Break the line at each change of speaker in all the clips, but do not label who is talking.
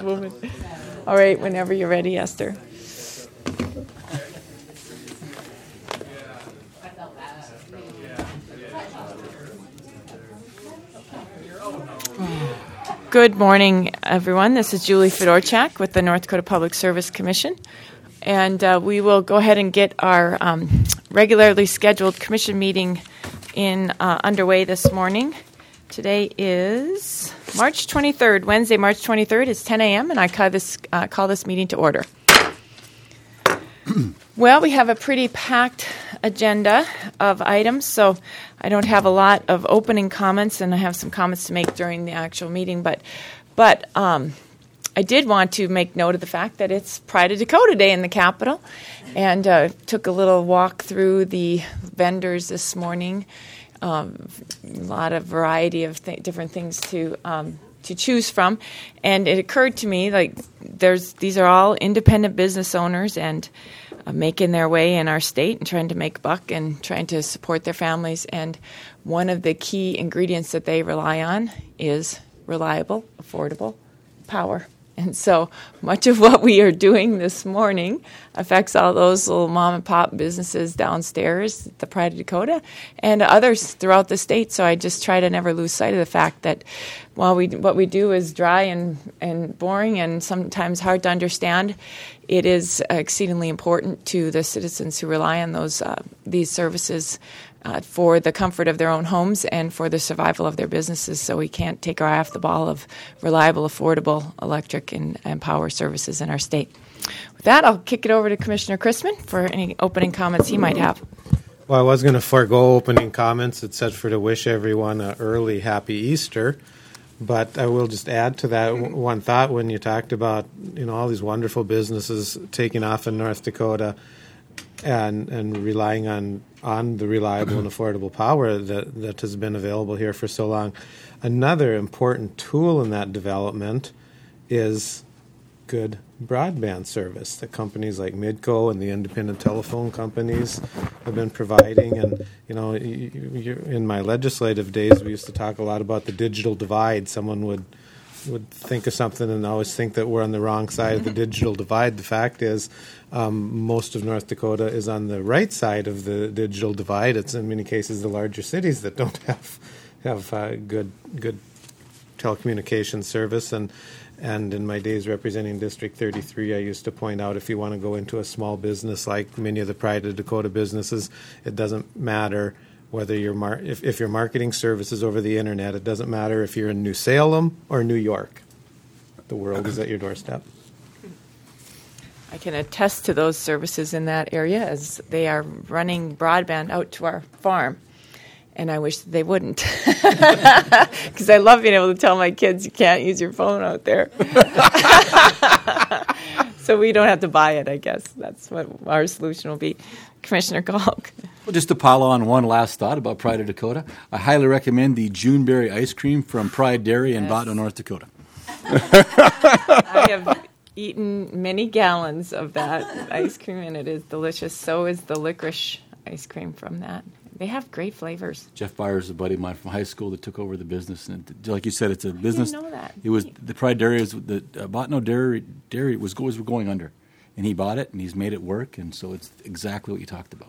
moving. All right, whenever you're ready, Esther. Good morning, everyone. This is Julie Fedorchak with the North Dakota Public Service Commission. And we will go ahead and get our regularly scheduled commission meeting underway this morning. Today is March 23rd, Wednesday, March 23rd. It's 10 a.m., and I call this meeting to order. Well, we have a pretty packed agenda of items, so I don't have a lot of opening comments, and I have some comments to make during the actual meeting. But I did want to make note of the fact that it's Pride of Dakota Day in the Capitol, and took a little walk through the vendors this morning. A lot of variety of different things to choose from, and it occurred to me these are all independent business owners and making their way in our state and trying to make a buck and trying to support their families. And one of the key ingredients that they rely on is reliable, affordable power. And so much of what we are doing this morning affects all those little mom-and-pop businesses downstairs at the Pride of Dakota and others throughout the state. So I just try to never lose sight of the fact that while what we do is dry and boring and sometimes hard to understand, it is exceedingly important to the citizens who rely on these services for the comfort of their own homes and for the survival of their businesses. So we can't take our eye off the ball of reliable, affordable electric and power services in our state. With that, I'll kick it over to Commissioner Chrisman for any opening comments he might have.
Well, I was going to forego opening comments except for to wish everyone an early happy Easter. But I will just add to that one thought when you talked about all these wonderful businesses taking off in North Dakota and relying on the reliable and affordable power that has been available here for so long. Another important tool in that development is good broadband service that companies like Midco and the independent telephone companies have been providing. And, in my legislative days, we used to talk a lot about the digital divide. Someone would think of something and always think that we're on the wrong side of the digital divide. The fact is, most of North Dakota is on the right side of the digital divide. It's in many cases the larger cities that don't have good telecommunications service. And in my days representing District 33, I used to point out if you want to go into a small business like many of the Pride of Dakota businesses, it doesn't matter whether if you're marketing services over the internet. It doesn't matter if you're in New Salem or New York. The world is at your doorstep.
I can attest to those services in that area as they are running broadband out to our farm. And I wish they wouldn't, because I love being able to tell my kids you can't use your phone out there. So we don't have to buy it, I guess. That's what our solution will be. Commissioner Kalk.
Well, just to pile on one last thought about Pride of Dakota, I highly recommend the Juneberry ice cream from Pride Dairy in Botno, North Dakota.
I have eaten many gallons of that ice cream, and it is delicious. So is the licorice ice cream from that. They have great flavors.
Jeff Byers, a buddy of mine from high school that took over the business. And like you said, it's a business.
I didn't know that.
It was the Pride Dairy, the Botno Dairy was going under. And he bought it, and he's made it work. And so it's exactly what you talked about.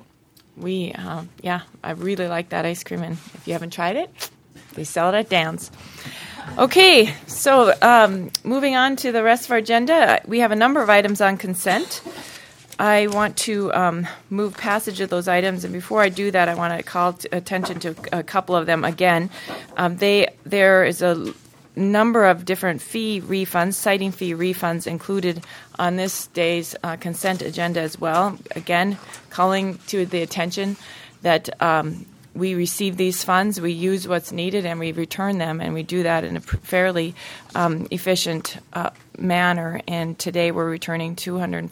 I really like that ice cream. And if you haven't tried it, they sell it at Dan's. Okay, so moving on to the rest of our agenda, we have a number of items on consent. I want to move passage of those items, and before I do that, I want to call attention to a couple of them again. There is a number of different fee refunds, citing fee refunds included on this day's consent agenda as well. Again, calling to the attention that we receive these funds, we use what's needed, and we return them, and we do that in a fairly efficient manner. And today we're returning more than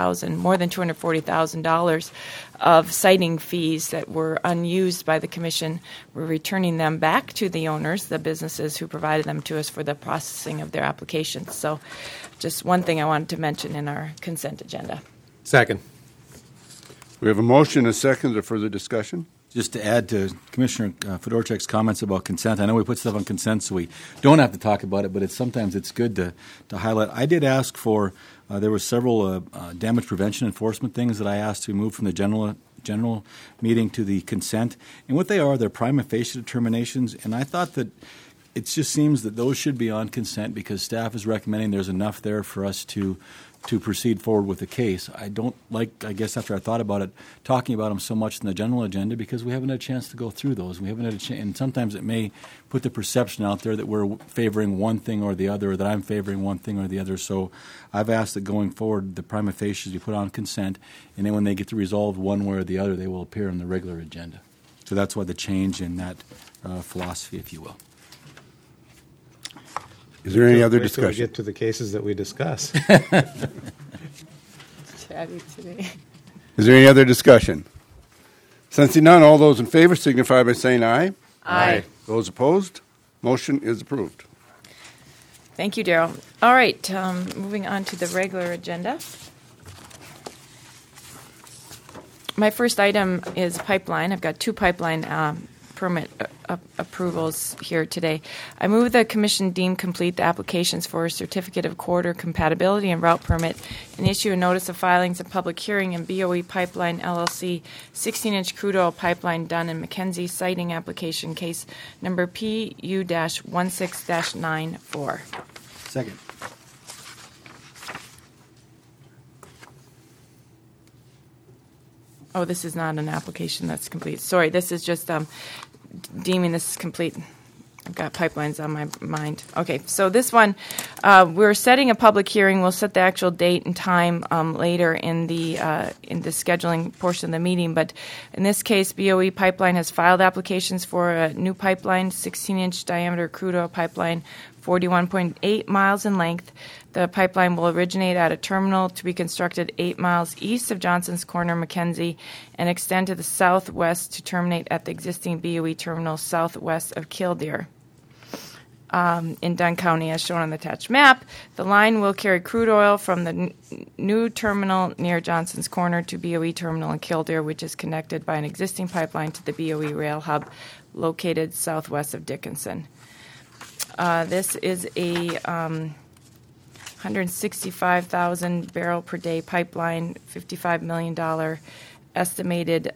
$240,000 of citing fees that were unused by the Commission. We're returning them back to the owners, the businesses who provided them to us for the processing of their applications. So just one thing I wanted to mention in our consent agenda.
Second.
We have a motion and a second. Is there further discussion?
Just to add to Commissioner Fedorchak's comments about consent, I know we put stuff on consent so we don't have to talk about it, but sometimes it's good to highlight. I did ask for, there were several damage prevention enforcement things that I asked to move from the general meeting to the consent. And what they are, they're prima facie determinations, and I thought that it just seems that those should be on consent because staff is recommending there's enough there for us to proceed forward with the case. I don't like, I guess after I thought about it, talking about them so much in the general agenda because we haven't had a chance to go through those. We haven't had a chance, and sometimes it may put the perception out there that we're favoring one thing or the other, or that I'm favoring one thing or the other. So I've asked that going forward, the prima facie be put on consent, and then when they get to resolve one way or the other, they will appear on the regular agenda. So that's why the change in that philosophy, if you will.
Is there any other
Wait till we
discussion?
get to the cases that we discuss.
Chatty today.
Is there any other discussion? Sensing none, all those in favor signify by saying aye.
Aye.
Those opposed, motion is approved.
Thank you, Daryl. All right, moving on to the regular agenda. My first item is pipeline. I've got two pipeline permit approvals here today. I move the Commission deem complete the applications for a certificate of corridor compatibility and route permit and issue a notice of filings and public hearing in BOE Pipeline LLC 16-inch crude oil pipeline done in Mackenzie siting application case number PU-16-94.
Second.
Oh, this is not an application that's complete. Sorry, this is just deeming this complete. I've got pipelines on my mind. Okay, so this one, we're setting a public hearing. We'll set the actual date and time later in the scheduling portion of the meeting. But in this case, BOE Pipeline has filed applications for a new pipeline, 16-inch diameter crude oil pipeline, 41.8 miles in length. The pipeline will originate at a terminal to be constructed 8 miles east of Johnson's Corner, Mackenzie, and extend to the southwest to terminate at the existing BOE terminal southwest of Killdeer. In Dunn County, as shown on the attached map, the line will carry crude oil from the new terminal near Johnson's Corner to BOE terminal in Killdeer, which is connected by an existing pipeline to the BOE rail hub located southwest of Dickinson. This is a 165,000 barrel per day pipeline, $55 million estimated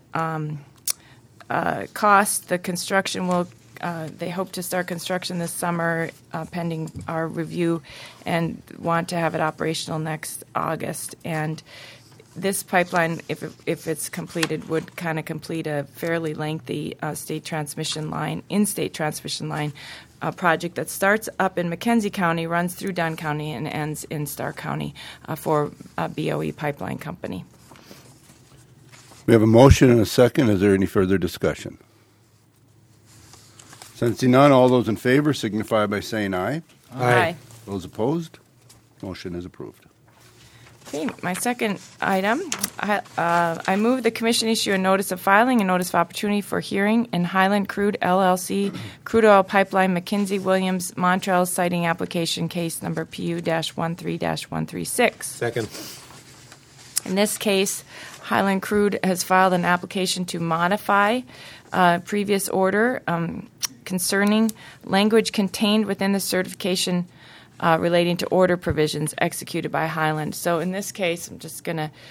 cost. The construction will, they hope to start construction this summer pending our review and want to have it operational next August. And this pipeline, if it's completed, would kind of complete a fairly lengthy in-state transmission line project that starts up in Mackenzie County, runs through Dunn County, and ends in Stark County for BOE Pipeline Company.
We have a motion and a second. Is there any further discussion? Sensing none, all those in favor signify by saying aye.
Aye.
Those opposed, motion is approved.
Okay, my second item, I move the Commission issue a notice of filing and notice of opportunity for hearing in Highland Crude LLC crude oil pipeline McKinsey Williams Montreal siting application case number PU-13-136.
Second.
In this case, Highland Crude has filed an application to modify previous order concerning language contained within the certification relating to order provisions executed by Highland. So in this case, I'm just going to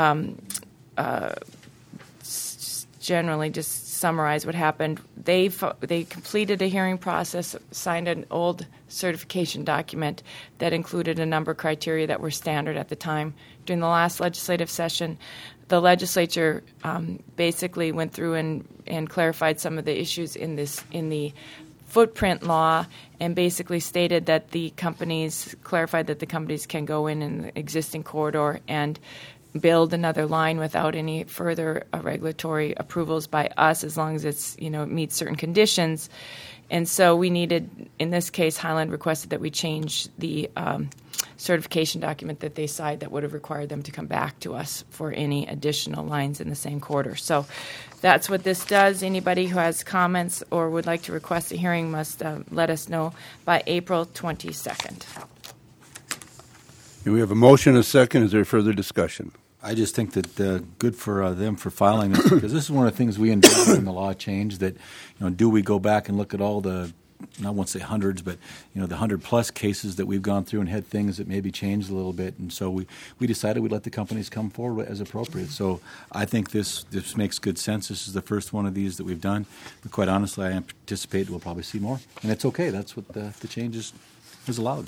generally just summarize what happened. They completed a hearing process, signed an old certification document that included a number of criteria that were standard at the time. During the last legislative session, the legislature basically went through and clarified some of the issues in the footprint law, and basically stated that clarified that the companies can go in the existing corridor and build another line without any further regulatory approvals by us, as long as it meets certain conditions. And so we needed, in this case, Highland requested that we change the certification document that they signed that would have required them to come back to us for any additional lines in the same corridor. So that's what this does. Anybody who has comments or would like to request a hearing must let us know by April 22nd.
And we have a motion and a second. Is there further discussion?
I just think that good for them for filing this, because this is one of the things we envisioned when the law changed, that, do we go back and look at all the, I won't say hundreds, but, the 100-plus cases that we've gone through and had things that maybe changed a little bit. And so we decided we'd let the companies come forward as appropriate. So I think this makes good sense. This is the first one of these that we've done. But quite honestly, I anticipate we'll probably see more. And it's okay. That's what the change is allowed.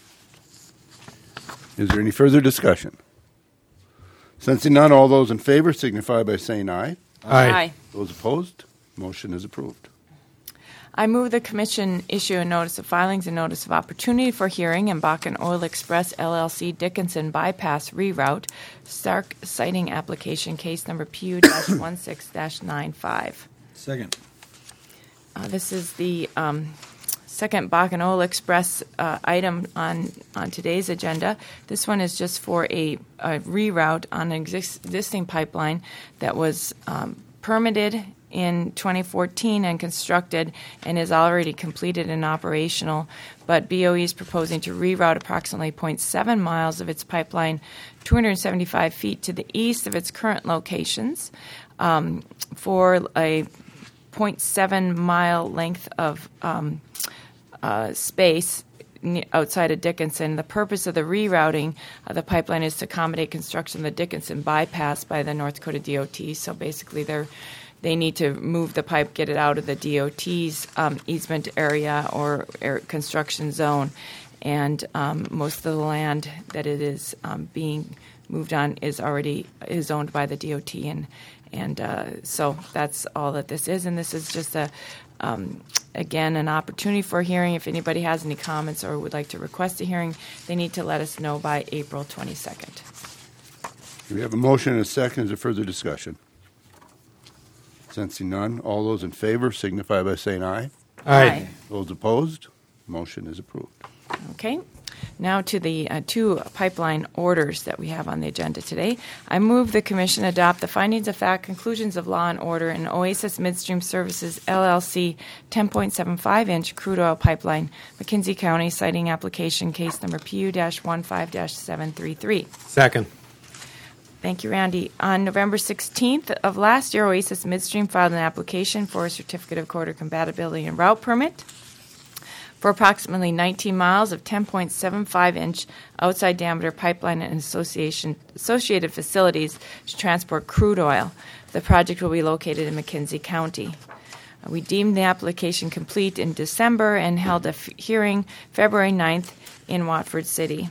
Is there any further discussion? Sensing none, all those in favor signify by saying aye.
Aye.
Those opposed, motion is approved.
I move the Commission issue a notice of filings and notice of opportunity for hearing in Bakken Oil Express LLC Dickinson Bypass Reroute Stark Siting Application Case Number PU-16-95.
Second.
This is the second Bakken Oil Express item on today's agenda. This one is just for a reroute on an existing pipeline that was permitted in 2014 and constructed and is already completed and operational, but BOE is proposing to reroute approximately 0.7 miles of its pipeline 275 feet to the east of its current locations for a 0.7 mile length of space outside of Dickinson. The purpose of the rerouting of the pipeline is to accommodate construction of the Dickinson bypass by the North Dakota DOT. So basically they need to move the pipe, get it out of the DOT's easement area or construction zone. And most of the land that it is being moved on is owned by the DOT. And so that's all that this is. And this is just again, an opportunity for a hearing. If anybody has any comments or would like to request a hearing, they need to let us know by April 22nd.
We have a motion and a second. Is there further discussion? Sensing none, all those in favor signify by saying aye.
Aye.
Those opposed, motion is approved.
Okay. Now to the two pipeline orders that we have on the agenda today. I move the Commission adopt the findings of fact, conclusions of law and order in Oasis Midstream Services, LLC, 10.75-inch crude oil pipeline, McKenzie County, citing application case number PU-15-733.
Second.
Thank you, Randy. On November 16th of last year, Oasis Midstream filed an application for a certificate of corridor compatibility and route permit for approximately 19 miles of 10.75-inch outside diameter pipeline and associated facilities to transport crude oil. The project will be located in McKenzie County. We deemed the application complete in December and held a hearing February 9th in Watford City.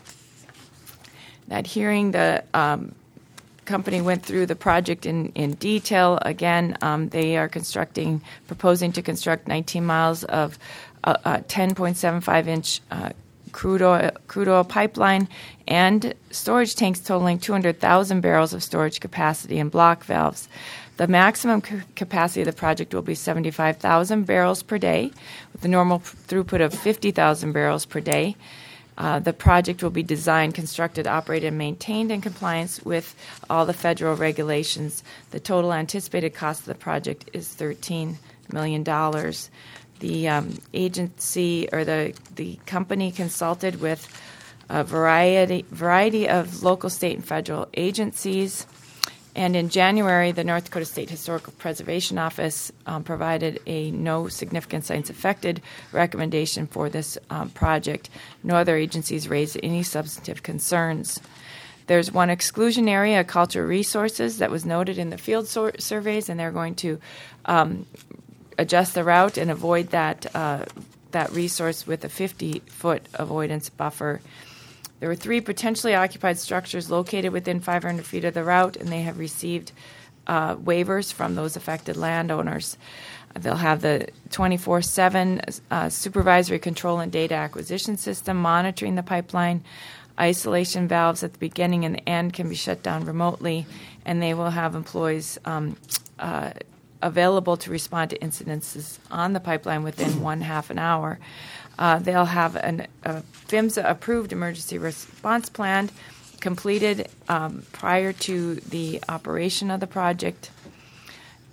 That hearing, the company went through the project in detail. Again, they are proposing to construct 19 miles of 10.75-inch crude oil pipeline and storage tanks totaling 200,000 barrels of storage capacity and block valves. The maximum capacity of the project will be 75,000 barrels per day, with a normal throughput of 50,000 barrels per day. The project will be designed, constructed, operated, and maintained in compliance with all the federal regulations. The total anticipated cost of the project is $13 million. The agency or the company consulted with a variety of local, state, and federal agencies. And in January, the North Dakota State Historical Preservation Office provided a no significant science affected recommendation for this project. No other agencies raised any substantive concerns. There's one exclusion area, cultural resources, that was noted in the field surveys, and they're going to adjust the route and avoid that resource with a 50-foot avoidance buffer. There were 3 potentially occupied structures located within 500 feet of the route, and they have received waivers from those affected landowners. They'll have the 24/7 supervisory control and data acquisition system monitoring the pipeline. Isolation valves at the beginning and the end can be shut down remotely, and they will have employees available to respond to incidences on the pipeline within half an hour. They'll have a PHMSA-approved emergency response plan completed prior to the operation of the project.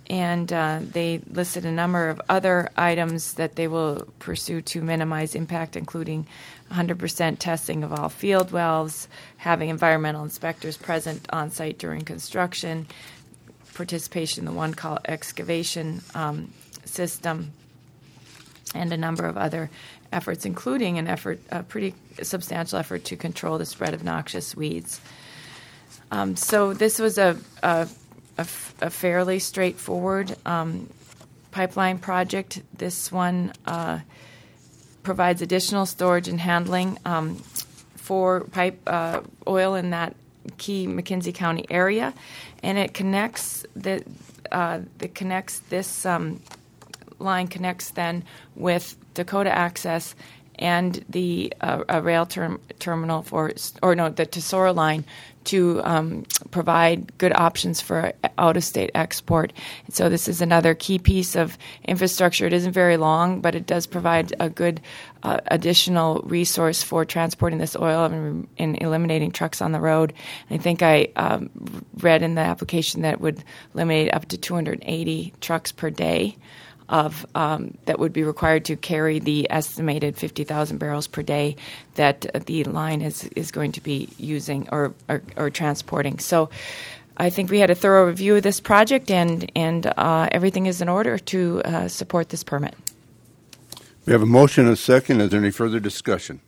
they listed a number of other items that they will pursue to minimize impact, including 100% testing of all field wells, having environmental inspectors present on site during construction, participation in the one call excavation system, and a number of other efforts, including a pretty substantial effort to control the spread of noxious weeds. So this was a fairly straightforward pipeline project. This one provides additional storage and handling for oil in that key McKenzie County area, and it connects this line connects then with Dakota Access and the rail terminal the Tesoro line to provide good options for out-of-state export. And so this is another key piece of infrastructure. It isn't very long, but it does provide a good additional resource for transporting this oil and eliminating trucks on the road. And I think I read in the application that it would eliminate up to 280 trucks per day that would be required to carry the estimated 50,000 barrels per day that the line is going to be using or transporting. So I think we had a thorough review of this project, and everything is in order to support this permit.
We have a motion and a second. Is there any further discussion?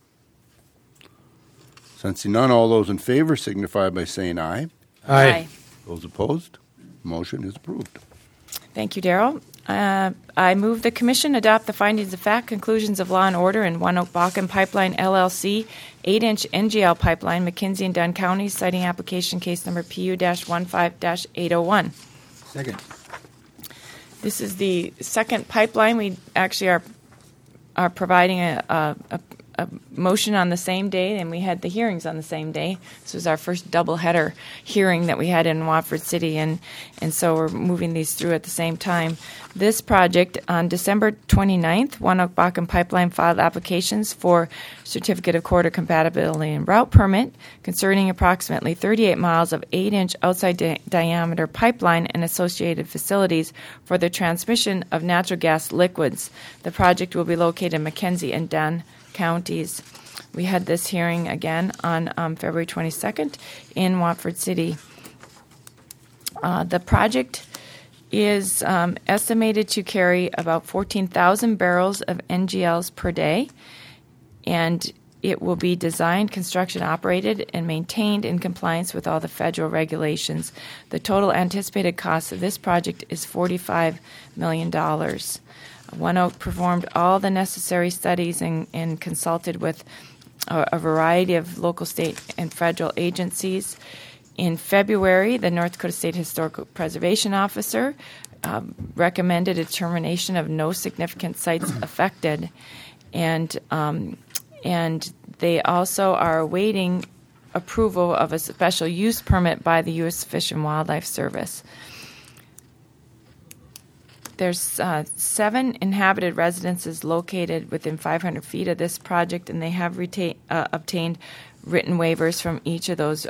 Sensing none, all those in favor signify by saying aye.
Aye.
Those opposed? Motion is approved.
Thank you, Darrell. I move the Commission adopt the findings of fact, conclusions of law and order in One Oak Bakken Pipeline, LLC, 8-inch NGL pipeline, McKenzie and Dunn Counties, citing application case number PU-15-801.
Second.
This is the second pipeline. We actually are providing a motion on the same day, and we had the hearings on the same day. This was our first double-header hearing that we had in Watford City, and so we're moving these through at the same time. This project, on December 29th, One Oak Bakken Pipeline filed applications for Certificate of Corridor Compatibility and Route Permit concerning approximately 38 miles of 8-inch outside diameter pipeline and associated facilities for the transmission of natural gas liquids. The project will be located in McKenzie and Dunn Counties. We had this hearing again on February 22nd in Watford City. The project is estimated to carry about 14,000 barrels of NGLs per day, and it will be designed, construction, operated, and maintained in compliance with all the federal regulations. The total anticipated cost of this project is $45 million. One Oak performed all the necessary studies and consulted with a variety of local, state, and federal agencies. In February, the North Dakota State Historical Preservation Officer recommended a determination of no significant sites affected, and they also are awaiting approval of a special use permit by the U.S. Fish and Wildlife Service. There's 7 inhabited residences located within 500 feet of this project, and they have obtained written waivers from each of those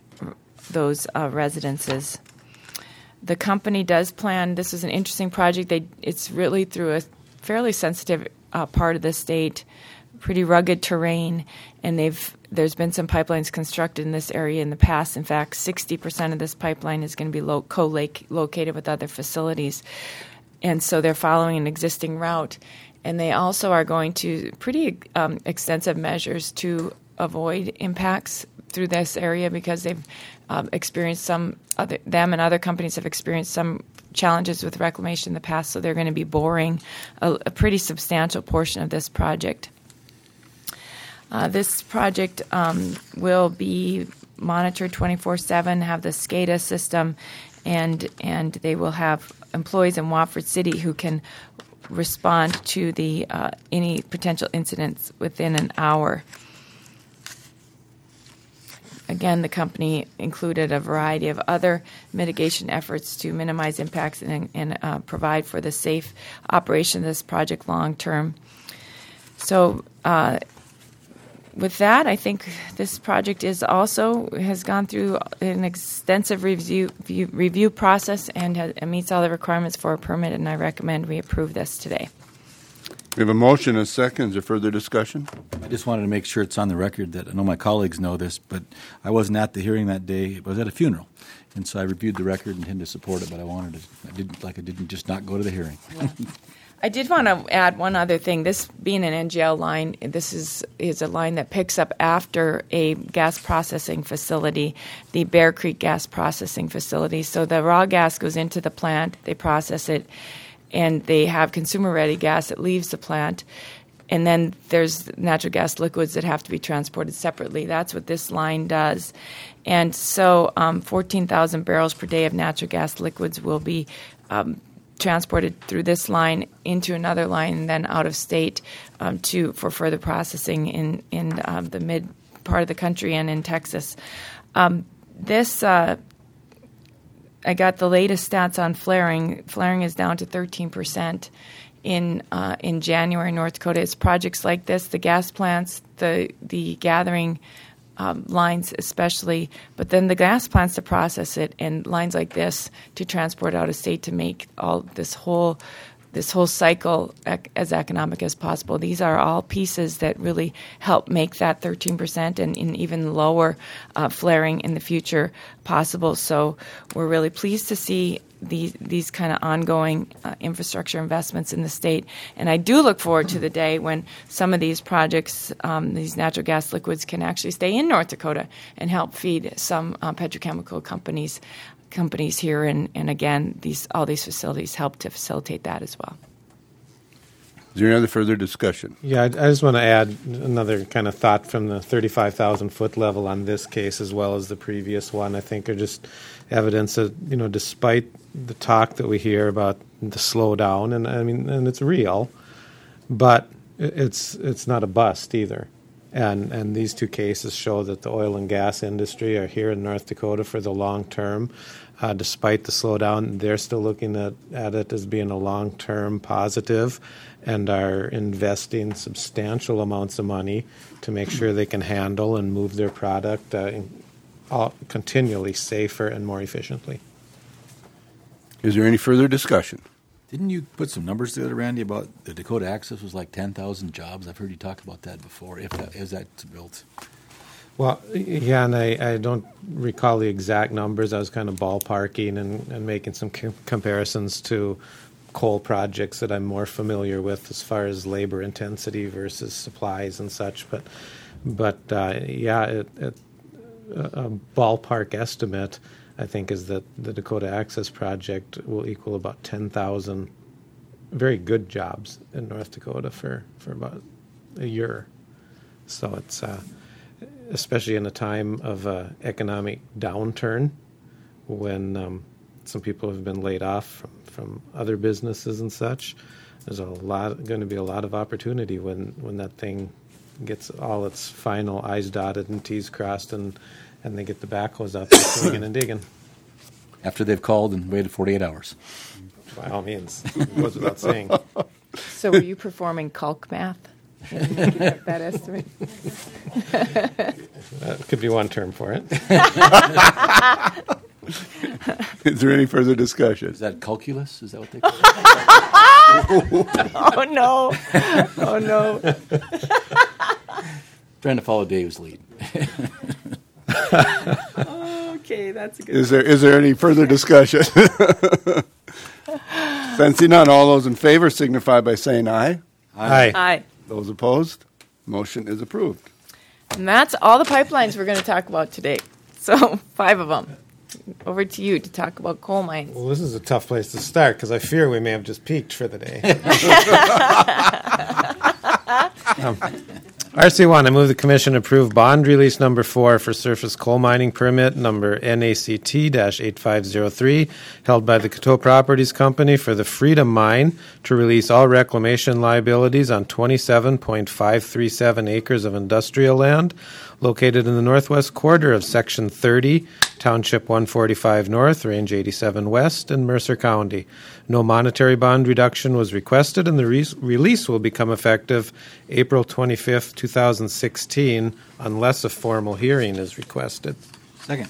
residences. The company does plan. This is an interesting project. It's really through a fairly sensitive part of the state, pretty rugged terrain, and there's been some pipelines constructed in this area in the past. In fact, 60% of this pipeline is going to be co-located with other facilities. And so they're following an existing route. And they also are going to pretty extensive measures to avoid impacts through this area because they've experienced them and other companies have experienced some challenges with reclamation in the past. So they're going to be boring a pretty substantial portion of this project. This project will be monitored 24/7, have the SCADA system, and they will have employees in Watford City who can respond to the any potential incidents within an hour. Again, the company included a variety of other mitigation efforts to minimize impacts and provide for the safe operation of this project long term. So with that, I think this project has gone through an extensive review process and meets all the requirements for a permit, and I recommend we approve this today.
We have a motion and a second. Is there further discussion?
I just wanted to make sure it's on the record that I know my colleagues know this, but I wasn't at the hearing that day. I was at a funeral, and so I reviewed the record and intended to support it. But I didn't just not go to the hearing.
I did want to add one other thing. This being an NGL line, this is a line that picks up after a gas processing facility, the Bear Creek gas processing facility. So the raw gas goes into the plant, they process it, and they have consumer-ready gas that leaves the plant. And then there's natural gas liquids that have to be transported separately. That's what this line does. And so 14,000 barrels per day of natural gas liquids will be transported through this line into another line and then out of state for further processing in the mid part of the country and in Texas. I got the latest stats on flaring. Flaring is down to 13% in January in North Dakota. It's projects like this, the gas plants, the gathering lines especially, but then the gas plants to process it and lines like this to transport out of state to make all this whole cycle as economic as possible. These are all pieces that really help make that 13% and even lower flaring in the future possible. So we're really pleased to see these kind of ongoing infrastructure investments in the state. And I do look forward to the day when some of these projects, these natural gas liquids, can actually stay in North Dakota and help feed some petrochemical companies here. And again, all these facilities help to facilitate that as well.
Is there any other further discussion?
Yeah, I just want to add another kind of thought from the 35,000-foot level on this case as well as the previous one. I think are just evidence that, despite the talk that we hear about the slowdown, and it's real, but it's not a bust either. And these two cases show that the oil and gas industry are here in North Dakota for the long term. Despite the slowdown, they're still looking at it as being a long-term positive and are investing substantial amounts of money to make sure they can handle and move their product continually safer and more efficiently.
Is there any further discussion?
Didn't you put some numbers together, Randy, about the Dakota Access was like 10,000 jobs? I've heard you talk about that before, as that's built.
Well, yeah, and I don't recall the exact numbers. I was kind of ballparking and making some comparisons to coal projects that I'm more familiar with as far as labor intensity versus supplies and such. But a ballpark estimate, I think, is that the Dakota Access project will equal about 10,000 very good jobs in North Dakota for about a year. So it's especially in a time of economic downturn when some people have been laid off from other businesses and such. There's going to be a lot of opportunity when that thing gets all its final I's dotted and T's crossed and they get the backhoes out there swinging and digging.
After they've called and waited 48 hours.
By all means. It goes without saying.
So were you performing calc math in making that estimate?
Could be one term for it.
Is there any further discussion?
Is that calculus? Is that what they call it?
Oh, no. Oh, no.
Trying to follow Dave's lead.
Okay, that's a good
Is there any further discussion? Sensing none, all those in favor signify by saying aye.
Aye.
Aye.
Those opposed, motion is approved.
And that's all the pipelines we're going to talk about today. So 5 of them. Over to you to talk about coal mines.
Well, this is a tough place to start because I fear we may have just peaked for the day. RC1, I move the Commission approve bond release number 4 for surface coal mining permit number NACT-8503 held by the Coteau Properties Company for the Freedom Mine to release all reclamation liabilities on 27.537 acres of industrial land located in the northwest quarter of Section 30, Township 145 North, Range 87 West, in Mercer County. No monetary bond reduction was requested, and the release will become effective April 25th, 2016, unless a formal hearing is requested.
Second.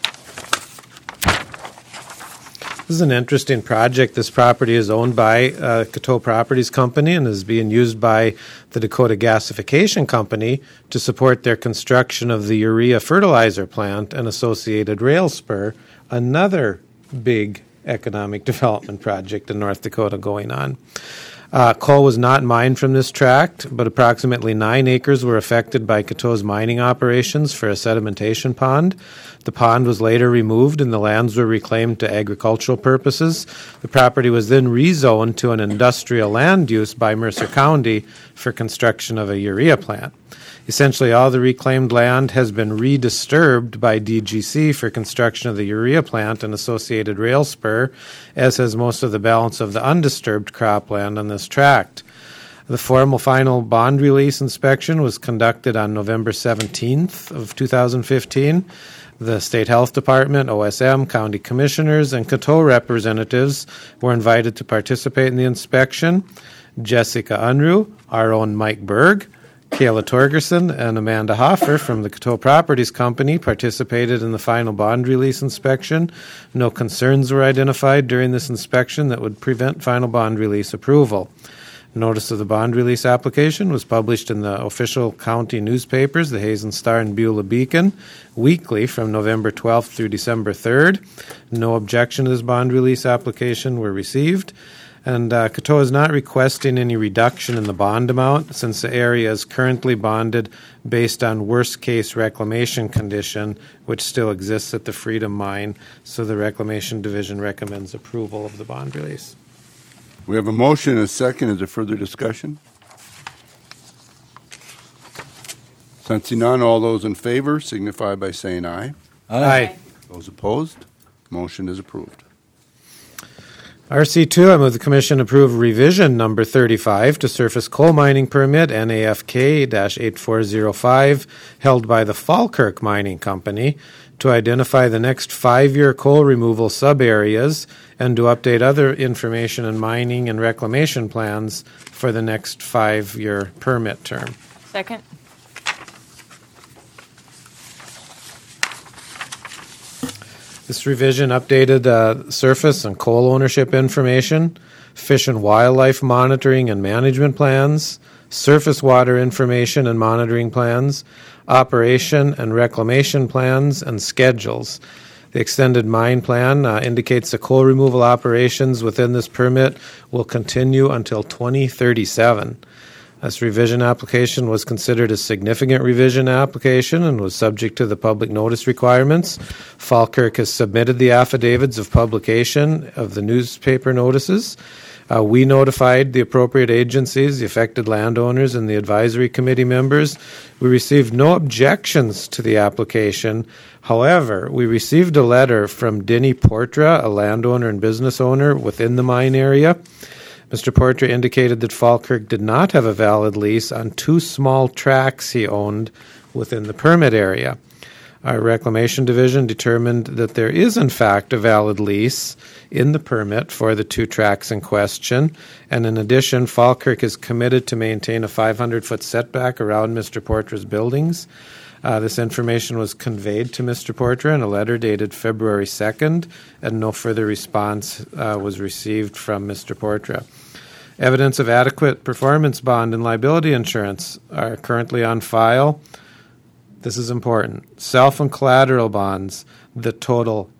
This is an interesting project. This property is owned by Coteau Properties Company and is being used by the Dakota Gasification Company to support their construction of the urea fertilizer plant and associated rail spur, another big economic development project in North Dakota going on. Coal was not mined from this tract, but approximately 9 acres were affected by Coteau's mining operations for a sedimentation pond. The pond was later removed and the lands were reclaimed to agricultural purposes. The property was then rezoned to an industrial land use by Mercer County for construction of a urea plant. Essentially, all the reclaimed land has been redisturbed by DGC for construction of the urea plant and associated rail spur, as has most of the balance of the undisturbed cropland on this tract. The formal final bond release inspection was conducted on November 17th of 2015. The State Health Department, OSM, county commissioners, and Coteau representatives were invited to participate in the inspection. Jessica Unruh, our own Mike Berg, Kayla Torgerson, and Amanda Hoffer from the Coteau Properties Company participated in the final bond release inspection. No concerns were identified during this inspection that would prevent final bond release approval. Notice of the bond release application was published in the official county newspapers, the Hazen Star and Beulah Beacon, weekly from November 12th through December 3rd. No objection to this bond release application were received. And Coteau is not requesting any reduction in the bond amount since the area is currently bonded based on worst-case reclamation condition, which still exists at the Freedom Mine. So the Reclamation Division recommends approval of the bond release.
We have a motion and a second. Is there further discussion? Sensing none, all those in favor signify by saying aye.
Aye.
Those opposed, motion is approved.
RC2, I move the Commission approve revision number 35 to surface coal mining permit NAFK-8405 held by the Falkirk Mining Company to identify the next 5-year coal removal sub-areas and to update other information and mining and reclamation plans for the next 5-year permit term.
Second.
This revision updated surface and coal ownership information, fish and wildlife monitoring and management plans, surface water information and monitoring plans, operation and reclamation plans, and schedules. The extended mine plan indicates the coal removal operations within this permit will continue until 2037. This revision application was considered a significant revision application and was subject to the public notice requirements. Falkirk has submitted the affidavits of publication of the newspaper notices. We notified the appropriate agencies, the affected landowners, and the advisory committee members. We received no objections to the application. However, we received a letter from Denny Portra, a landowner and business owner within the mine area. Mr. Portra indicated that Falkirk did not have a valid lease on 2 small tracts he owned within the permit area. Our Reclamation Division determined that there is, in fact, a valid lease in the permit for the 2 tracts in question, and in addition, Falkirk is committed to maintain a 500-foot setback around Mr. Portra's buildings. This information was conveyed to Mr. Portra in a letter dated February 2nd, and no further response was received from Mr. Portra. Evidence of adequate performance bond and liability insurance are currently on file. This is important. Self and collateral bonds that total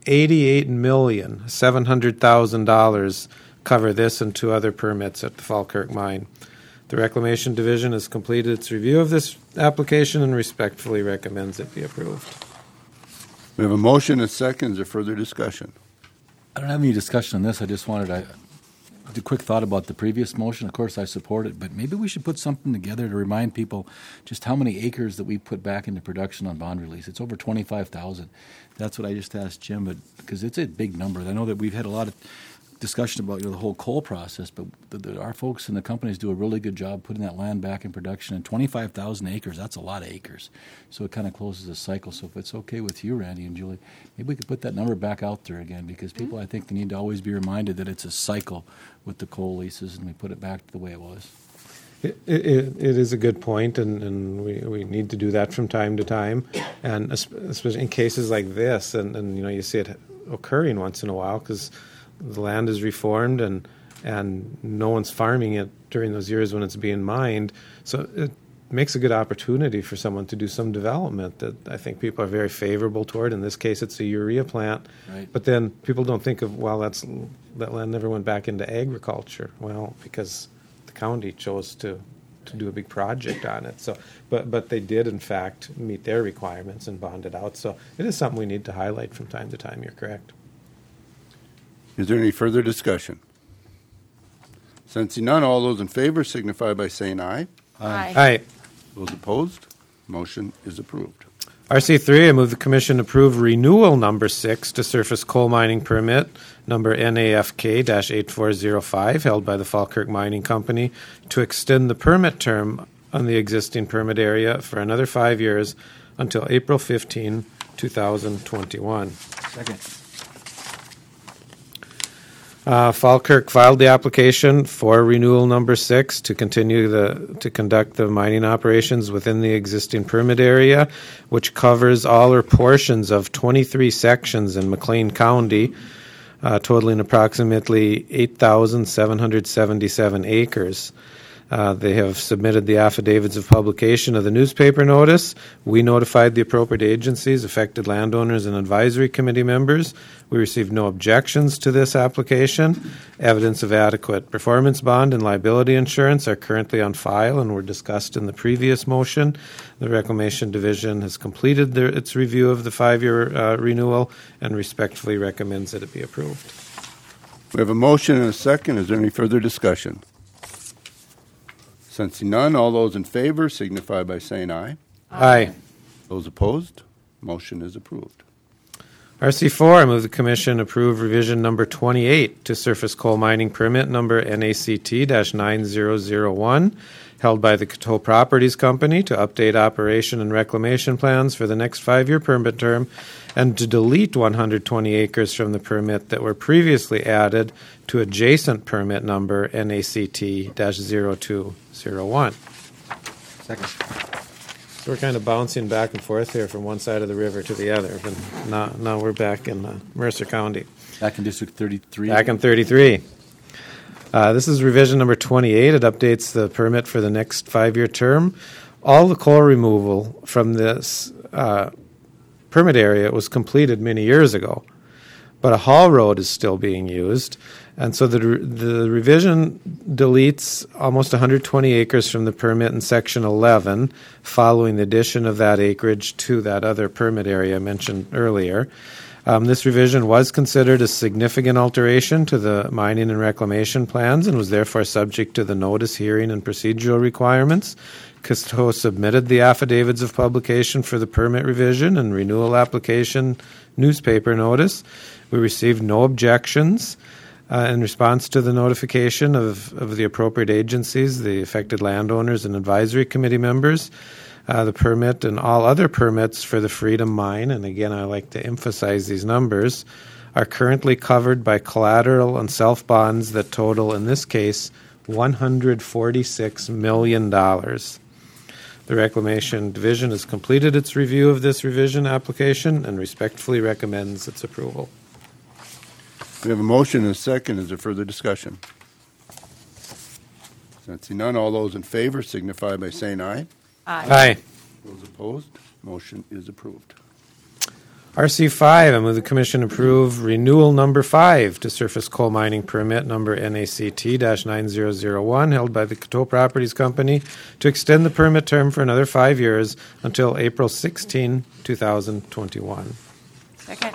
$88,700,000 cover this and 2 other permits at the Falkirk mine. The Reclamation Division has completed its review of this application and respectfully recommends it be approved.
We have a motion and a second. Is there further discussion?
I don't have any discussion on this. I just wanted a quick thought about the previous motion. Of course, I support it, but maybe we should put something together to remind people just how many acres that we put back into production on bond release. It's over 25,000. That's what I just asked Jim, but because it's a big number. I know that we've had a lot of discussion about the whole coal process, but our folks in the companies do a really good job putting that land back in production. And 25,000 acres, that's a lot of acres. So it kind of closes the cycle. So if it's okay with you, Randy and Julie, maybe we could put that number back out there again, because people, I think, they need to always be reminded that it's a cycle with the coal leases, and we put it back to the way it was.
It is a good point, and we need to do that from time to time, and especially in cases like this, and you see it occurring once in a while because the land is reformed and no one's farming it during those years when it's being mined, so it makes a good opportunity for someone to do some development that I think people are very favorable toward. In this case, it's a urea plant,
Right.
but then people don't think of, well, that land never went back into agriculture. Well, because the county chose to do a big project on it. So, but they did in fact meet their requirements and bond it out. So it is something we need to highlight from time to time. You're correct.
Is there any further discussion? Sensing none, all those in favor signify by saying aye.
Aye.
Aye.
Those opposed, motion is approved.
RC3, I move the Commission approve renewal number 6 to surface coal mining permit number NAFK-8405 held by the Falkirk Mining Company to extend the permit term on the existing permit area for another 5 years until April 15, 2021.
Second.
Falkirk filed the application for renewal number 6 to to conduct the mining operations within the existing permit area, which covers all or portions of 23 sections in McLean County, totaling approximately 8,777 acres. They have submitted the affidavits of publication of the newspaper notice. We notified the appropriate agencies, affected landowners, and advisory committee members. We received no objections to this application. Evidence of adequate performance bond and liability insurance are currently on file and were discussed in the previous motion. The Reclamation Division has completed its review of the 5-year renewal and respectfully recommends that it be approved.
We have a motion and a second. Is there any further discussion? Sensing none, all those in favor signify by saying aye.
Aye.
Those opposed, motion is approved.
RC4, I move the Commission approve revision number 28 to surface coal mining permit number NACT-9001 held by the Coteau Properties Company to update operation and reclamation plans for the next 5-year permit term and to delete 120 acres from the permit that were previously added to adjacent permit number NACT-0201.
Second.
So we're kind of bouncing back and forth here from one side of the river to the other, but now we're back in Mercer County.
Back in District 33.
Back in 33. This is revision number 28. It updates the permit for the next 5-year term. All the coal removal from this permit area was completed many years ago, but a haul road is still being used. And so the revision deletes almost 120 acres from the permit in Section 11 following the addition of that acreage to that other permit area mentioned earlier. This revision was considered a significant alteration to the mining and reclamation plans and was therefore subject to the notice, hearing, and procedural requirements. Coteau submitted the affidavits of publication for the permit revision and renewal application newspaper notice. We received no objections in response to the notification of the appropriate agencies, the affected landowners, and advisory committee members. The permit and all other permits for the Freedom Mine, and again I like to emphasize these numbers, are currently covered by collateral and self-bonds that total, in this case, $146 million. The Reclamation Division has completed its review of this revision application and respectfully recommends its approval.
We have a motion and a second. Is there further discussion? Sensing none, all those in favor signify by saying aye.
Aye.
Those opposed, motion is approved.
RC5, I move the Commission approve renewal number 5 to surface coal mining permit number NACT-9001 held by the Coteau Properties Company to extend the permit term for another 5 years until April 16, 2021.
Second.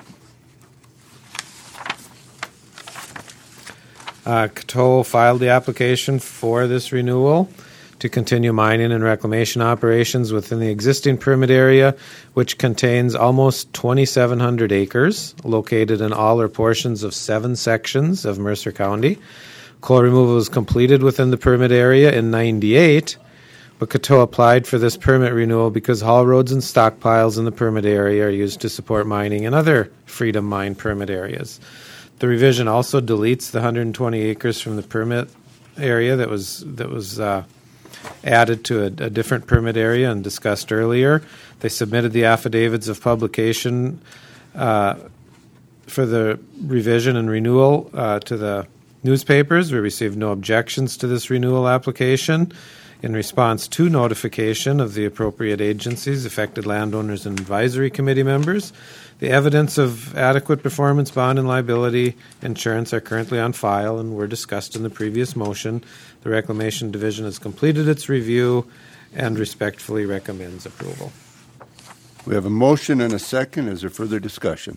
Coteau filed the application for this renewal to continue mining and reclamation operations within the existing permit area, which contains almost 2,700 acres, located in all or portions of 7 sections of Mercer County. Coal removal was completed within the permit area in '98, but Coteau applied for this permit renewal because haul roads and stockpiles in the permit area are used to support mining in other Freedom Mine permit areas. The revision also deletes the 120 acres from the permit area that was added to a different permit area and discussed earlier. They submitted the affidavits of publication for the revision and renewal to the newspapers. We received no objections to this renewal application. In response to notification of the appropriate agencies, affected landowners, and advisory committee members, the evidence of adequate performance, bond, and liability insurance are currently on file and were discussed in the previous motion. The Reclamation Division has completed its review and respectfully recommends approval.
We have a motion and a second. Is there further discussion?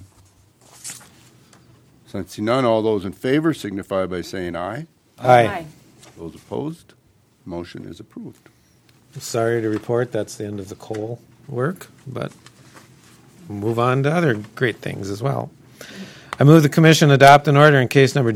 Sensing none, all those in favor signify by saying aye.
Aye.
Those opposed, motion is approved.
Sorry to report that's the end of the coal work, but we'll move on to other great things as well. I move the Commission adopt an order in case number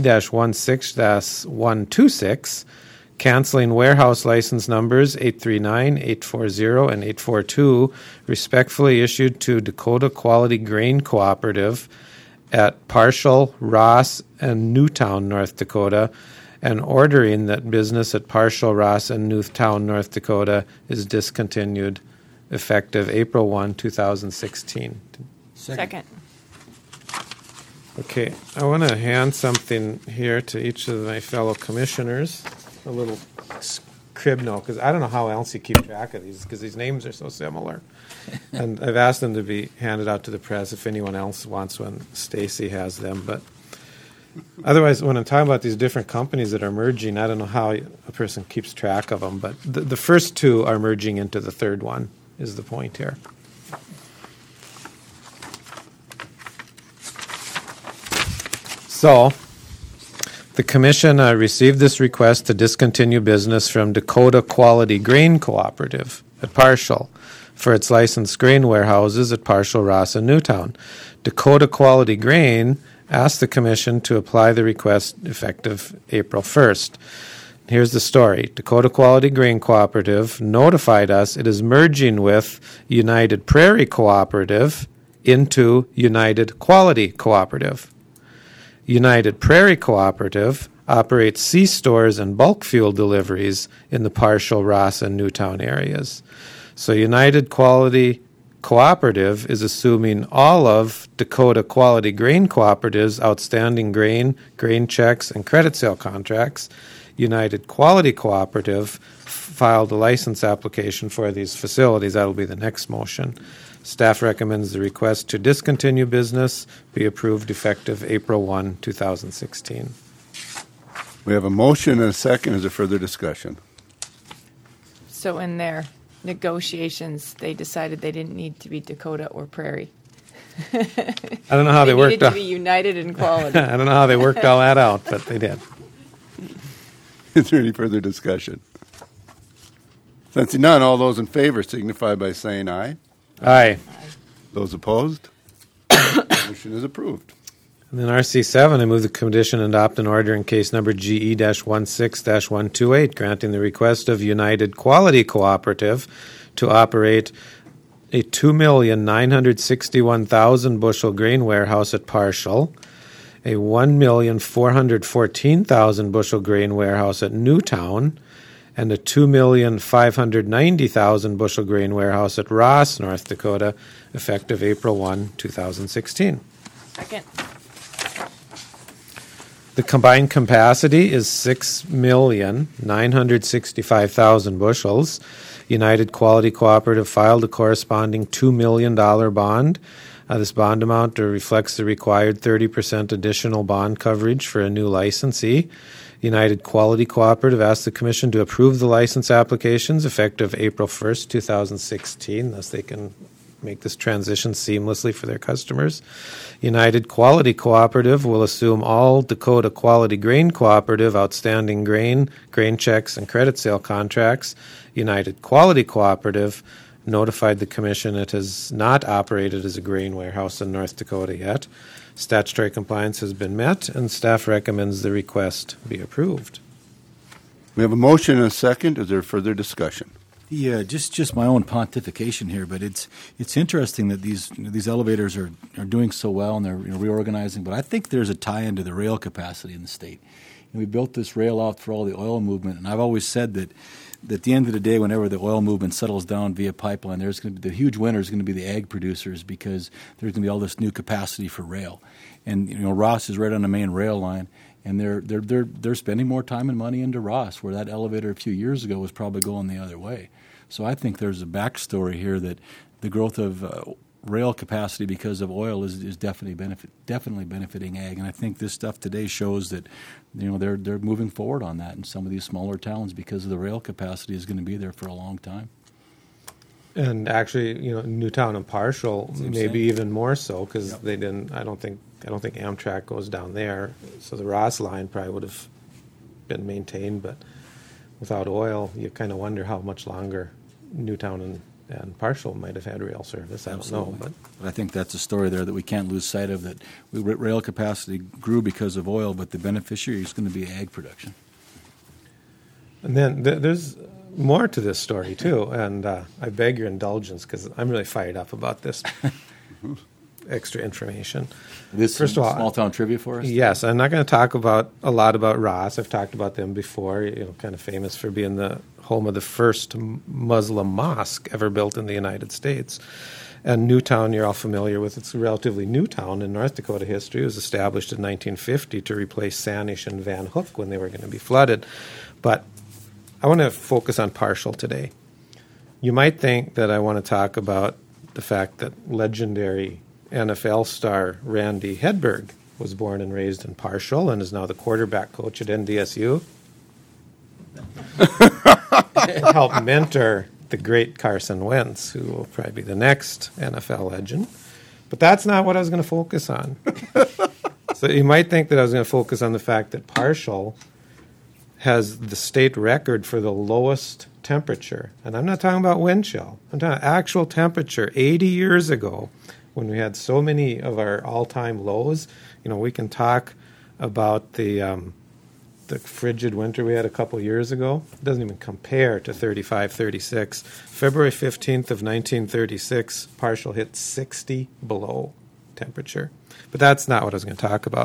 GE-16-126, canceling warehouse license numbers 839, 840, and 842, respectfully issued to Dakota Quality Grain Cooperative at Parshall, Ross, and Newtown, North Dakota, and ordering that business at Parshall, Ross, and Newtown, North Dakota is discontinued effective April 1, 2016.
Second.
Okay, I want to hand something here to each of my fellow commissioners, a little crib note, because I don't know how else you keep track of these, because these names are so similar. And I've asked them to be handed out to the press if anyone else wants one. Stacy has them, but otherwise, when I'm talking about these different companies that are merging, I don't know how a person keeps track of them, but the first two are merging into the third one, is the point here. So, the Commission received this request to discontinue business from Dakota Quality Grain Cooperative at Parshall for its licensed grain warehouses at Parshall, Ross, and Newtown. Dakota Quality Grain asked the Commission to apply the request effective April 1st. Here's the story. Dakota Quality Grain Cooperative notified us it is merging with United Prairie Cooperative into United Quality Cooperative. United Prairie Cooperative operates C-stores and bulk fuel deliveries in the Parshall, Ross, and Newtown areas. So United Quality Cooperative is assuming all of Dakota Quality Grain Cooperative's outstanding grain checks, and credit sale contracts. United Quality Cooperative filed a license application for these facilities. That will be the next motion. Staff recommends the request to discontinue business be approved effective April 1, 2016.
We have a motion and a second. Is there further discussion?
So in their negotiations, they decided they didn't need to be Dakota or Prairie.
I don't know how they worked
needed to
out.
be united in quality.
I don't know how they worked all that out, but they did.
Is there any further discussion? Sensing none, all those in favor signify by saying aye.
Aye.
Those opposed? Motion is approved.
And then RC7, I move the Commission adopt an order in case number GE-16-128, granting the request of United Quality Cooperative to operate a 2,961,000 bushel grain warehouse at Parshall, a 1,414,000 bushel grain warehouse at Newtown, and a 2,590,000 bushel grain warehouse at Ross, North Dakota, effective April 1, 2016.
Second.
The combined capacity is 6,965,000 bushels. United Quality Cooperative filed a corresponding $2 million bond. This bond amount reflects the required 30% additional bond coverage for a new licensee. United Quality Cooperative asked the Commission to approve the license applications effective April 1st, 2016, thus they can make this transition seamlessly for their customers. United Quality Cooperative will assume all Dakota Quality Grain Cooperative outstanding grain checks, and credit sale contracts. United Quality Cooperative notified the Commission it has not operated as a grain warehouse in North Dakota yet. Statutory compliance has been met, and staff recommends the request be approved.
We have a motion and a second. Is there further discussion?
Yeah, just my own pontification here, but it's interesting that these elevators are doing so well and they're reorganizing. But I think there's a tie into the rail capacity in the state. and we built this rail out for all the oil movement. And I've always said that at the end of the day, whenever the oil movement settles down via pipeline, there's going to be the huge winner is going to be the ag producers, because there's going to be all this new capacity for rail. And Ross is right on the main rail line, and they're spending more time and money into Ross, where that elevator a few years ago was probably going the other way. So I think there's a backstory here that the growth of rail capacity because of oil is definitely benefiting ag, and I think this stuff today shows that they're moving forward on that in some of these smaller towns because of the rail capacity is going to be there for a long time.
And actually, Newtown and Partial, maybe even more so, because
Yep.
they didn't. I don't think Amtrak goes down there, so the Ross line probably would have been maintained. But without oil, you kind of wonder how much longer Newtown and Partial might have had rail service. I don't know, but
I think that's a story there that we can't lose sight of, that rail capacity grew because of oil, but the beneficiary is going to be ag production.
and then there's more to this story too, and I beg your indulgence because I'm really fired up about this extra information.
First of all, small town trivia for us.
Yes, I'm not going to talk a lot about Ross. I've talked about them before. Kind of famous for being the home of the first Muslim mosque ever built in the United States. And Newtown, you're all familiar with. It's a relatively new town in North Dakota history. It was established in 1950 to replace Sanish and Van Hook when they were going to be flooded. But I want to focus on Partial today. You might think that I want to talk about the fact that legendary NFL star Randy Hedberg was born and raised in Partial and is now the quarterback coach at NDSU. Helped mentor the great Carson Wentz, who will probably be the next NFL legend. But that's not what I was going to focus on. So you might think that I was going to focus on the fact that Partial has the state record for the lowest temperature. And I'm not talking about wind chill. I'm talking about actual temperature. 80 years ago, when we had so many of our all-time lows, we can talk about the frigid winter we had a couple years ago. It doesn't even compare to 35, 36. February 15th of 1936, Partial hit 60 below temperature. But that's not what I was going to talk about.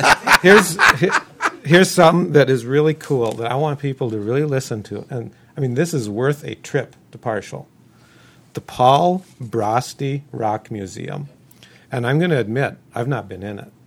Here's something that is really cool that I want people to really listen to. And, this is worth a trip to Partial. The Paul Brosty Rock Museum. And I'm going to admit, I've not been in it.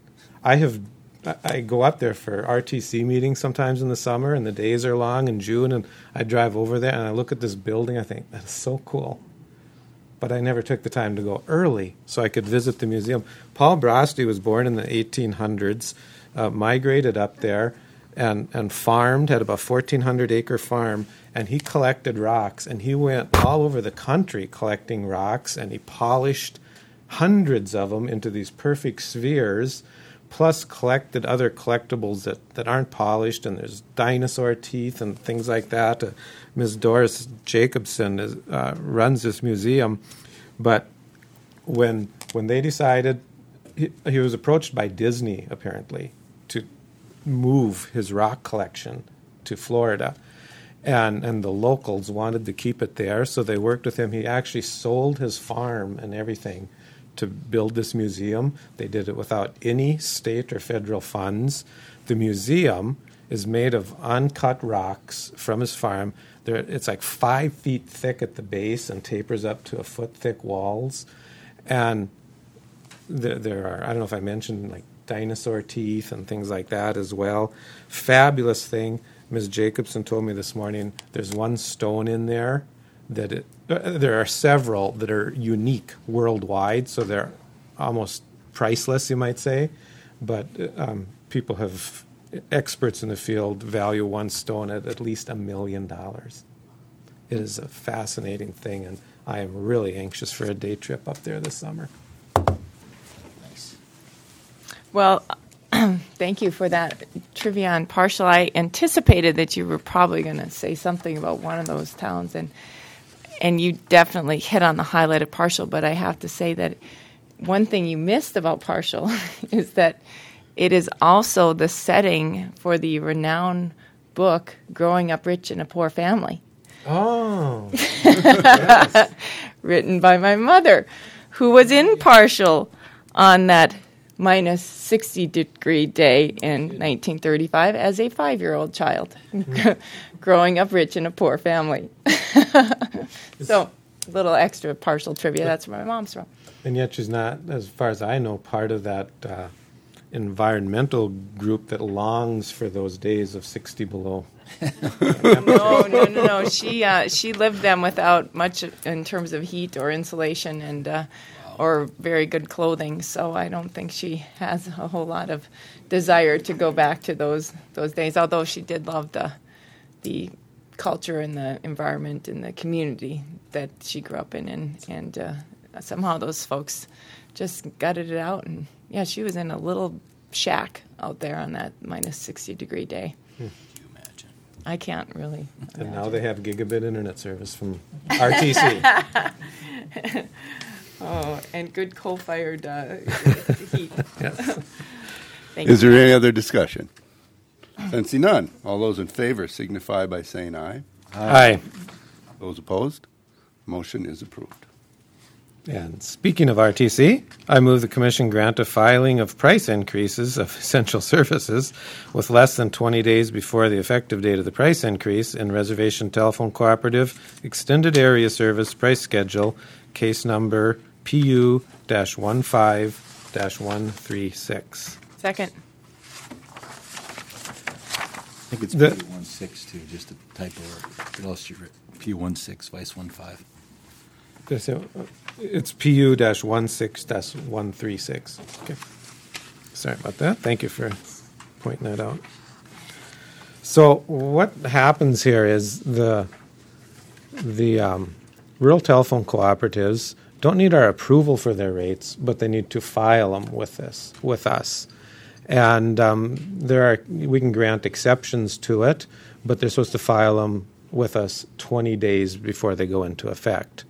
I go up there for RTC meetings sometimes in the summer, and the days are long in June, and I drive over there, and I look at this building, I think, that's so cool. But I never took the time to go early so I could visit the museum. Paul Brosty was born in the 1800s, migrated up there, and farmed, had about 1,400-acre farm, and he collected rocks, and he went all over the country collecting rocks, and he polished hundreds of them into these perfect spheres, plus collected other collectibles that aren't polished, and there's dinosaur teeth and things like that. Ms. Doris Jacobson runs this museum, but when they decided, he was approached by Disney, apparently, to move his rock collection to Florida, and the locals wanted to keep it there, so they worked with him. He actually sold his farm and everything to build this museum. They did it without any state or federal funds. The museum is made of uncut rocks from his farm. It's like 5 feet thick at the base and tapers up to a foot thick walls. And there are, I don't know if I mentioned, like dinosaur teeth and things like that as well. Fabulous thing. Ms. Jacobson told me this morning there's one stone in there that there are several that are unique worldwide, so they're almost priceless, you might say. But experts in the field value one stone at least $1 million. It is a fascinating thing, and I am really anxious for a day trip up there this summer.
Nice. Well, thank you for that trivia on Partial. I anticipated that you were probably going to say something about one of those towns, and you definitely hit on the highlight of Partial, but I have to say that one thing you missed about Partial is that it is also the setting for the renowned book, Growing Up Rich in a Poor Family.
Oh. Yes.
Written by my mother, who was in Partial on that minus 60-degree day in 1935 as a 5-year-old child, growing up rich in a poor family. So, a little extra partial trivia. That's where my mom's from.
And yet she's not, as far as I know, part of that environmental group that longs for those days of 60 below.
No. She lived them without much in terms of heat or insulation and or very good clothing. So I don't think she has a whole lot of desire to go back to those days. Although she did love the culture and the environment and the community that she grew up in, and somehow those folks just gutted it out. And yeah, she was in a little shack out there on that minus 60-degree day. I can't really imagine.
And now they have gigabit internet service from RTC.
Oh, and good coal-fired heat.
Yes.
Is there any other discussion? Sensing none, all those in favor signify by saying aye.
Aye.
Those opposed? Motion is approved.
And speaking of RTC, I move the Commission grant a filing of price increases of essential services with less than 20 days before the effective date of the price increase in Reservation Telephone Cooperative Extended Area Service Price Schedule, case number PU-15-136.
Second.
I think it's P16 too, just a typo. It also P16, vice 15.
It's PU-16-136. Okay. Sorry about that. Thank you for pointing that out. So what happens here is the rural telephone cooperatives don't need our approval for their rates, but they need to file them with us. And we can grant exceptions to it, but they're supposed to file them with us 20 days before they go into effect.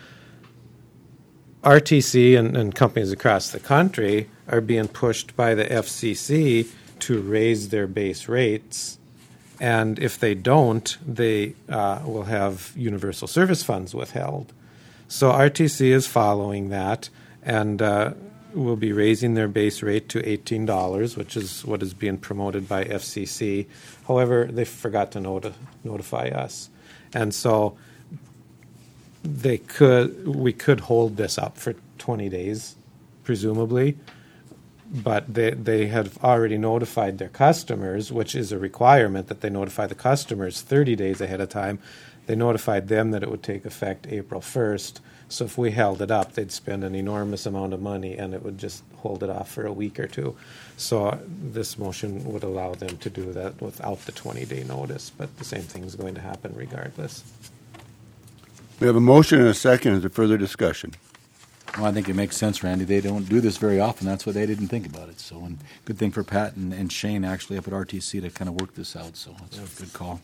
RTC and companies across the country are being pushed by the FCC to raise their base rates, and if they don't, they will have universal service funds withheld. So RTC is following that, and will be raising their base rate to $18, which is what is being promoted by FCC. However, they forgot to notify us, and so we could hold this up for 20 days, presumably, but they have already notified their customers, which is a requirement that they notify the customers 30 days ahead of time. They notified them that it would take effect April 1st, so if we held it up, they'd spend an enormous amount of money, and it would just hold it off for a week or two. So this motion would allow them to do that without the 20-day notice, but the same thing is going to happen regardless.
We have a motion and a second. Is there further discussion?
Well, I think it makes sense, Randy. They don't do this very often. That's why they didn't think about it. So, and good thing for Pat and Shane actually up at RTC to kind of work this out. So that's a good call.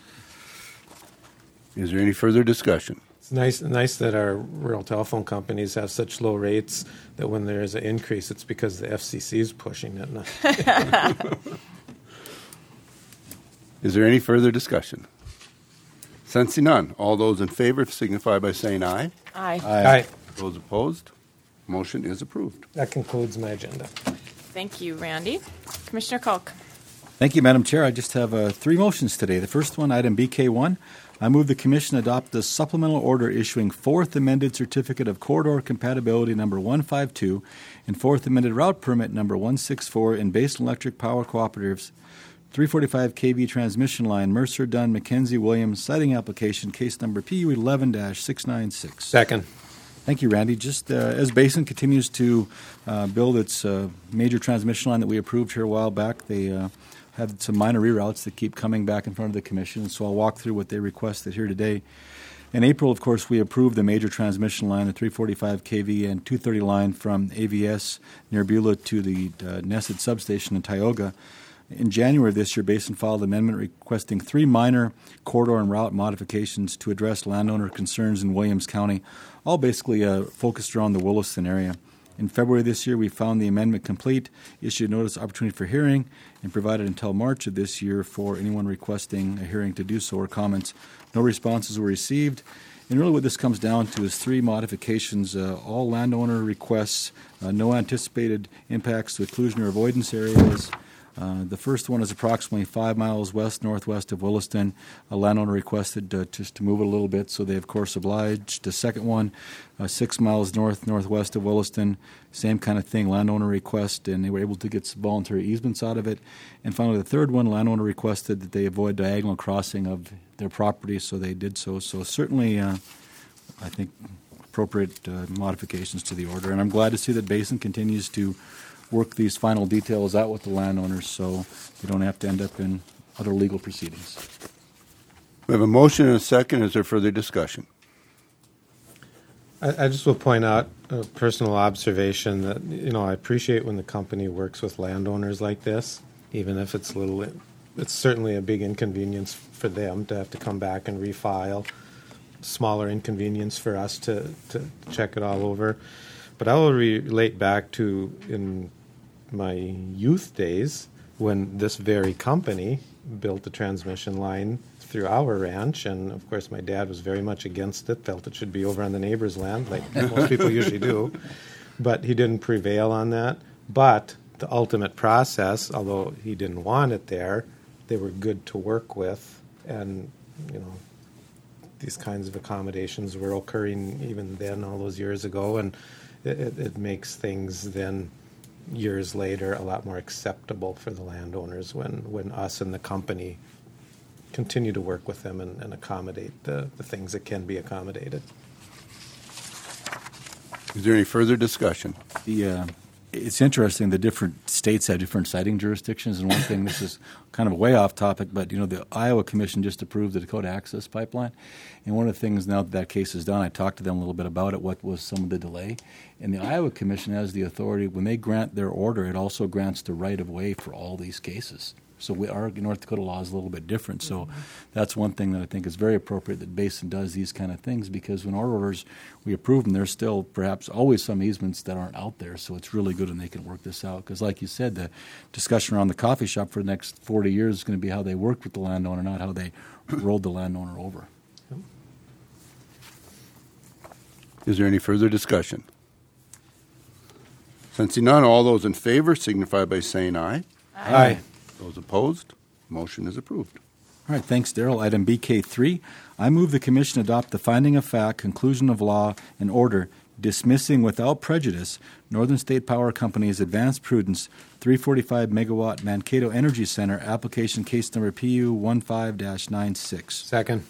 Is there any further discussion?
It's nice that our rural telephone companies have such low rates that when there is an increase, it's because the FCC is pushing it.
Is there any further discussion? Sensing none, all those in favor signify by saying aye.
Aye.
Aye.
Those opposed, motion is approved.
That concludes my agenda.
Thank you, Randy. Commissioner Kalk.
Thank you, Madam Chair. I just have 3 motions today. The first one, item BK1, I move the Commission adopt the supplemental order issuing 4th amended certificate of corridor compatibility number 152 and 4th amended route permit number 164 in Basin Electric Power Cooperative's 345 kV transmission line, Mercer, Dunn, McKenzie, Williams, siting application, case number PU11-696.
Second.
Thank you, Randy. Just as Basin continues to build its major transmission line that we approved here a while back, they had some minor reroutes that keep coming back in front of the Commission, so I'll walk through what they requested here today. In April, of course, we approved the major transmission line, the 345 kV and 230 line from AVS near Beulah to the Nested substation in Tioga. In January of this year, Basin filed an amendment requesting 3 minor corridor and route modifications to address landowner concerns in Williams County, all basically focused around the Williston area. In February of this year, we found the amendment complete, issued notice of opportunity for hearing, and provided until March of this year for anyone requesting a hearing to do so or comments. No responses were received, And really what this comes down to is three modifications, all landowner requests, no anticipated impacts to occlusion or avoidance areas. The first one is approximately 5 miles west-northwest of Williston. A landowner requested just to move it a little bit, so they, of course, obliged. The second one, 6 miles north-northwest of Williston, same kind of thing, landowner request, and they were able to get some voluntary easements out of it. And finally, the third one, landowner requested that they avoid diagonal crossing of their property, so they did so. So certainly, I think, appropriate modifications to the order. And I'm glad to see that Basin continues to work these final details out with the landowners so they don't have to end up in other legal proceedings.
We have a motion and a second. Is there further discussion?
I just will point out a personal observation that, I appreciate when the company works with landowners like this, even if it's it's certainly a big inconvenience for them to have to come back and refile, smaller inconvenience for us to check it all over. But I will relate back to in my youth days when this very company built the transmission line through our ranch, and of course my dad was very much against it, felt it should be over on the neighbor's land, like most people usually do, but he didn't prevail on that. But the ultimate process, although he didn't want it there, they were good to work with, and these kinds of accommodations were occurring even then, all those years ago, and it makes things then years later a lot more acceptable for the landowners when us and the company continue to work with them and accommodate the things that can be accommodated.
Is there any further discussion?
It's interesting, the different states have different siting jurisdictions, and one thing, this is kind of a way off topic, but the Iowa Commission just approved the Dakota Access Pipeline, and one of the things now that case is done, I talked to them a little bit about it, what was some of the delay, and the Iowa Commission has the authority, when they grant their order, it also grants the right-of-way for all these cases. So our North Dakota law is a little bit different. So that's one thing that I think is very appropriate that Basin does these kind of things, because when our orders, we approve them, there's still perhaps always some easements that aren't out there. So it's really good when they can work this out. Because like you said, the discussion around the coffee shop for the next 40 years is going to be how they worked with the landowner, not how they rolled the landowner over.
Is there any further discussion? Sensing none, all those in favor signify by saying aye.
Aye.
Those opposed, motion is approved.
All right, thanks, Darrell. Item BK3, I move the Commission adopt the finding of fact, conclusion of law, and order dismissing without prejudice Northern State Power Company's Advanced Prudence 345-megawatt Mankato Energy Center application case number PU 15-96.
Second.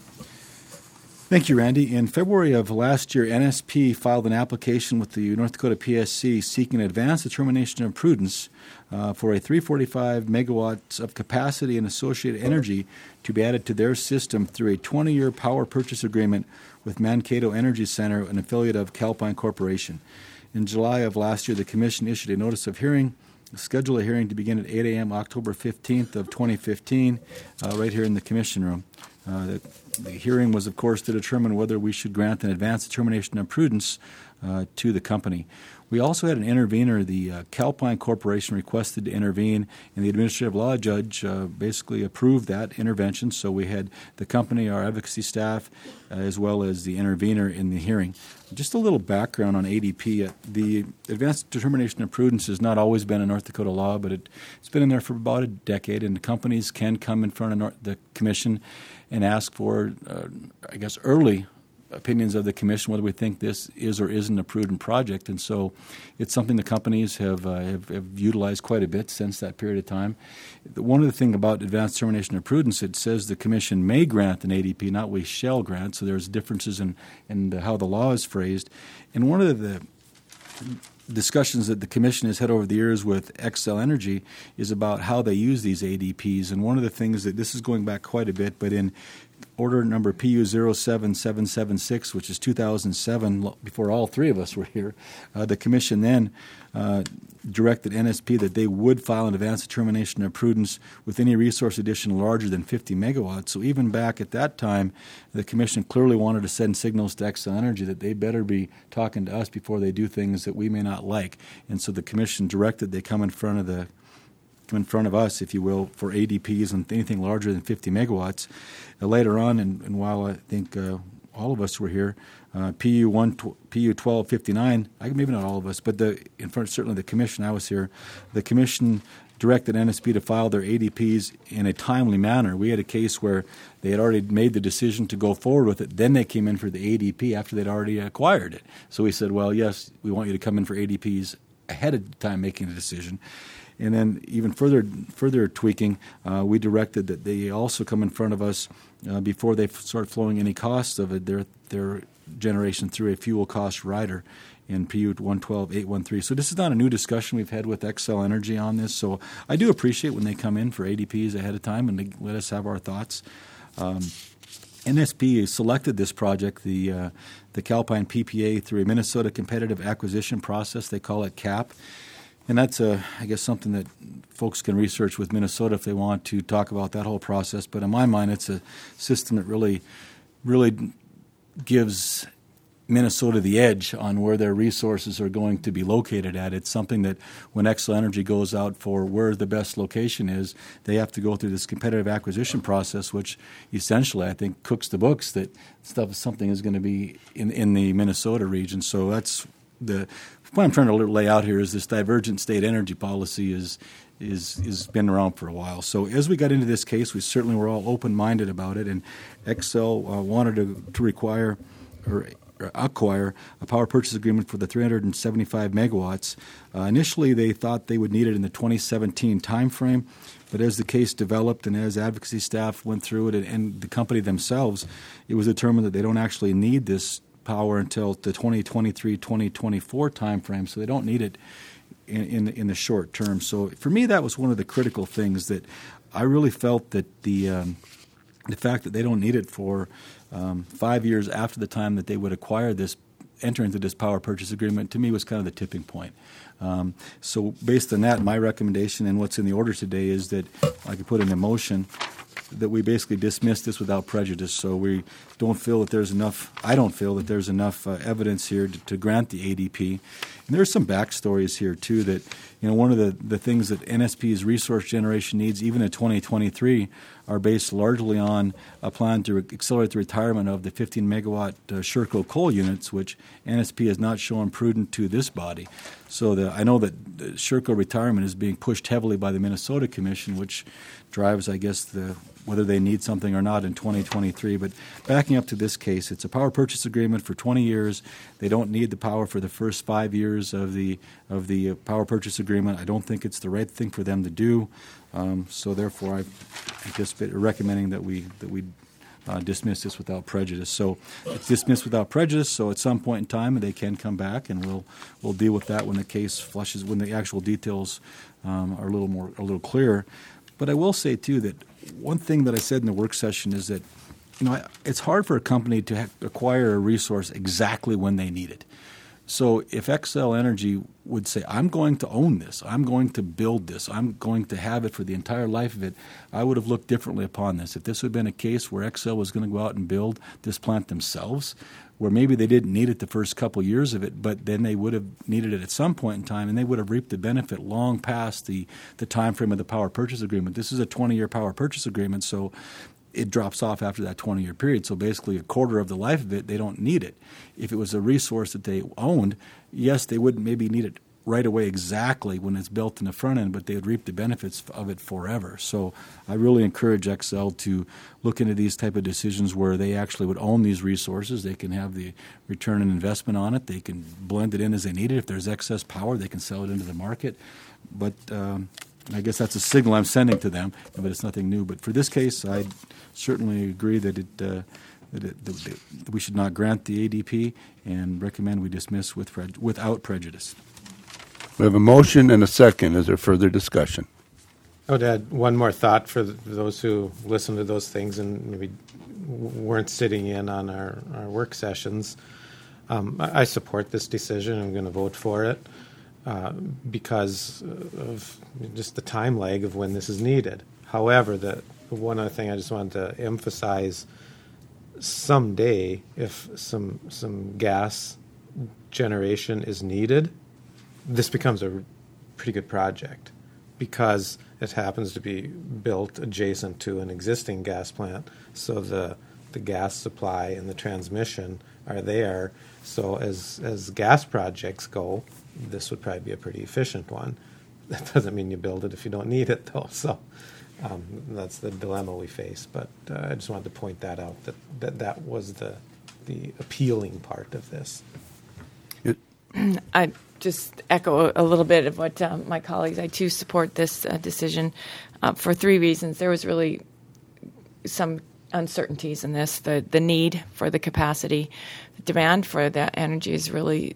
Thank you, Randy. In February of last year, NSP filed an application with the North Dakota PSC seeking advanced determination of prudence for a 345 megawatts of capacity and associated energy to be added to their system through a 20-year power purchase agreement with Mankato Energy Center, an affiliate of Calpine Corporation. In July of last year, the Commission issued a notice of hearing, scheduled a hearing to begin at 8 a.m. October 15th of 2015, right here in the Commission room. The hearing was, of course, to determine whether we should grant an advanced determination of prudence to the company. We also had an intervener. The Calpine Corporation requested to intervene, and the administrative law judge basically approved that intervention. So we had the company, our advocacy staff, as well as the intervener in the hearing. Just a little background on ADP. The advanced determination of prudence has not always been a North Dakota law, but it's been in there for about a decade, and the companies can come in front of the Commission and ask for, early opinions of the Commission, whether we think this is or isn't a prudent project. And so it's something the companies have utilized quite a bit since that period of time. One of the things about advanced determination of prudence, it says the Commission may grant an ADP, not we shall grant, so there's differences in how the law is phrased. And one of the discussions that the Commission has had over the years with Xcel Energy is about how they use these ADPs. And one of the things that, this is going back quite a bit, but in order number PU 07776, which is 2007, before all three of us were here, the Commission then directed NSP that they would file an advanced determination of prudence with any resource addition larger than 50 megawatts. So even back at that time, the Commission clearly wanted to send signals to Xcel Energy that they better be talking to us before they do things that we may not like. And so the Commission directed they come in front of us, if you will, for ADPs and anything larger than 50 megawatts. Later on, and while I think all of us were here. PU 1259. Maybe not all of us, but certainly the commission. I was here. The commission directed NSP to file their ADPs in a timely manner. We had a case where they had already made the decision to go forward with it. Then they came in for the ADP after they'd already acquired it. So we said, well, yes, we want you to come in for ADPs ahead of time making a decision. And then even further tweaking, we directed that they also come in front of us before they start flowing any costs of it, their generation through a fuel cost rider in PU 112.813. So this is not a new discussion we've had with Xcel Energy on this. So I do appreciate when they come in for ADPs ahead of time and they let us have our thoughts. NSP selected this project, the Calpine PPA, through a Minnesota Competitive Acquisition Process. They call it CAP. And that's, I guess, something that folks can research with Minnesota if they want to talk about that whole process. But in my mind, it's a system that really gives Minnesota the edge on where their resources are going to be located at. It's something that when Xcel Energy goes out for where the best location is, they have to go through this competitive acquisition process, which essentially, I think, cooks the books that something is going to be in the Minnesota region. So that's what I'm trying to lay out here is this divergent state energy policy is been around for a while. So as we got into this case, we certainly were all open-minded about it, and Xcel wanted to require or acquire a power purchase agreement for the 375 megawatts. Initially, they thought they would need it in the 2017 timeframe, but as the case developed and as advocacy staff went through it and the company themselves, it was determined that they don't actually need this power until the 2023-2024 timeframe, so they don't need it in the short term. So for me, that was one of the critical things that I really felt that the fact that they don't need it for 5 years after the time that they would enter into this power purchase agreement, to me was kind of the tipping point. So based on that, my recommendation and what's in the order today is that I could put in a motion that we basically dismiss this without prejudice. So we don't feel that there's enough. I don't feel that there's enough evidence here to grant the ADP. And there's some backstories here too. That one of the things that NSP's resource generation needs, even in 2023, are based largely on a plan to accelerate the retirement of the 15 megawatt Sherco coal units, which NSP has not shown prudent to this body. So I know that the Sherco retirement is being pushed heavily by the Minnesota Commission, which drives, I guess, whether they need something or not in 2023. But backing up to this case, it's a power purchase agreement for 20 years. They don't need the power for the first 5 years of the power purchase agreement. I don't think it's the right thing for them to do. So therefore, I'm just recommending that we dismiss this without prejudice. So it's dismissed without prejudice. So at some point in time, they can come back, and we'll deal with that when the case flushes, when the actual details are a little clearer. But I will say too that one thing that I said in the work session is that it's hard for a company to acquire a resource exactly when they need it. So if Xcel Energy would say, I'm going to own this, I'm going to build this, I'm going to have it for the entire life of it, I would have looked differently upon this. If this had been a case where Xcel was going to go out and build this plant themselves, where maybe they didn't need it the first couple years of it, but then they would have needed it at some point in time, and they would have reaped the benefit long past the time frame of the power purchase agreement. This is a 20-year power purchase agreement, so it drops off after that 20-year period. So basically a quarter of the life of it, they don't need it. If it was a resource that they owned, yes, they wouldn't maybe need it right away exactly when it's built in the front end, but they would reap the benefits of it forever. So I really encourage Xcel to look into these type of decisions where they actually would own these resources. They can have the return on investment on it. They can blend it in as they need it. If there's excess power, they can sell it into the market. But I guess that's a signal I'm sending to them, but it's nothing new. But for this case, I certainly agree that we should not grant the ADP and recommend we dismiss without prejudice.
We have a motion and a second. Is there further discussion?
I would add one more thought for those who listen to those things and maybe weren't sitting in on our work sessions. I support this decision. I'm going to vote for it because of just the time lag of when this is needed. However, the one other thing I just wanted to emphasize, someday if some gas generation is needed, this becomes a pretty good project because it happens to be built adjacent to an existing gas plant. So the the gas supply and the transmission are there. So as gas projects go, this would probably be a pretty efficient one. That doesn't mean you build it if you don't need it, though. So that's the dilemma we face. But I just wanted to point that out, that was the appealing part of this.
I just echo a little bit of what my colleagues. I too support this decision for three reasons. There was really some uncertainties in this. The need for the capacity, the demand for that energy is really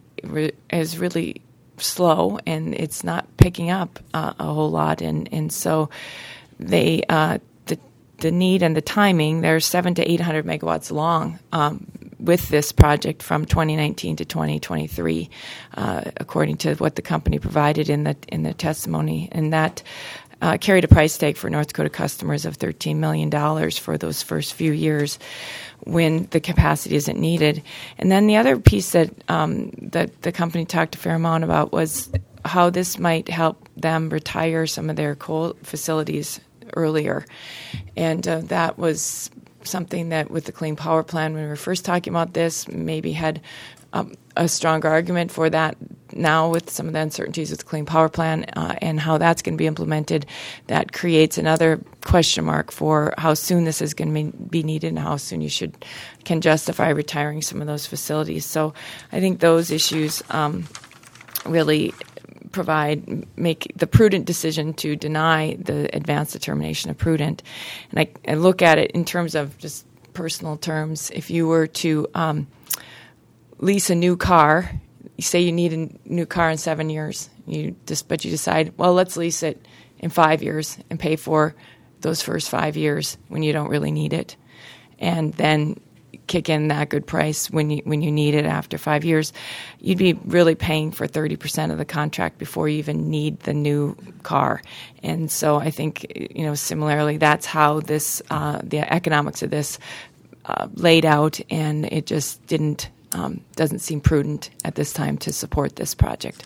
slow, and it's not picking up a whole lot. And so they the need and the timing. They're 700 to 800 megawatts long. With this project from 2019 to 2023, according to what the company provided in the testimony, and that carried a price tag for North Dakota customers of $13 million for those first few years when the capacity isn't needed. And then the other piece that the company talked a fair amount about was how this might help them retire some of their coal facilities earlier, and that was something that with the Clean Power Plan, when we were first talking about this, maybe had a stronger argument for that. Now with some of the uncertainties with the Clean Power Plan and how that's going to be implemented, that creates another question mark for how soon this is going to be needed and how soon you can justify retiring some of those facilities. So I think those issues really make the prudent decision to deny the advanced determination of prudent. And I look at it in terms of just personal terms. If you were to lease a new car, you say you need a new car in 7 years, but you decide, well, let's lease it in 5 years and pay for those first 5 years when you don't really need it, and then kick in that good price when you need it after 5 years, you'd be really paying for 30% of the contract before you even need the new car. And so I think, similarly, that's how this the economics of this laid out, and it just doesn't seem prudent at this time to support this project.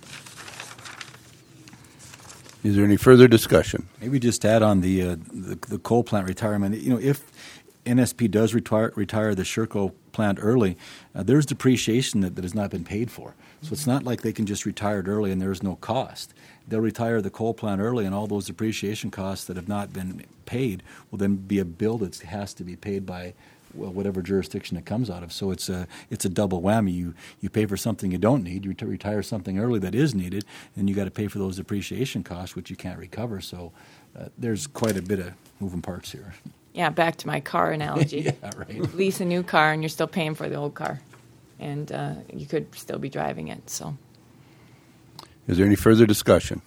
Is there any further discussion?
Maybe just add on the coal plant retirement. If NSP does retire the Sherco plant early, there's depreciation that has not been paid for. So it's not like they can just retire it early and there's no cost. They'll retire the coal plant early, and all those depreciation costs that have not been paid will then be a bill that has to be paid by whatever jurisdiction it comes out of. So it's a double whammy. You pay for something you don't need, you retire something early that is needed, and you got to pay for those depreciation costs, which you can't recover. So there's quite a bit of moving parts here.
Yeah, back to my car analogy.
Yeah, right.
Lease a new car and you're still paying for the old car, and you could still be driving it. So,
is there any further discussion?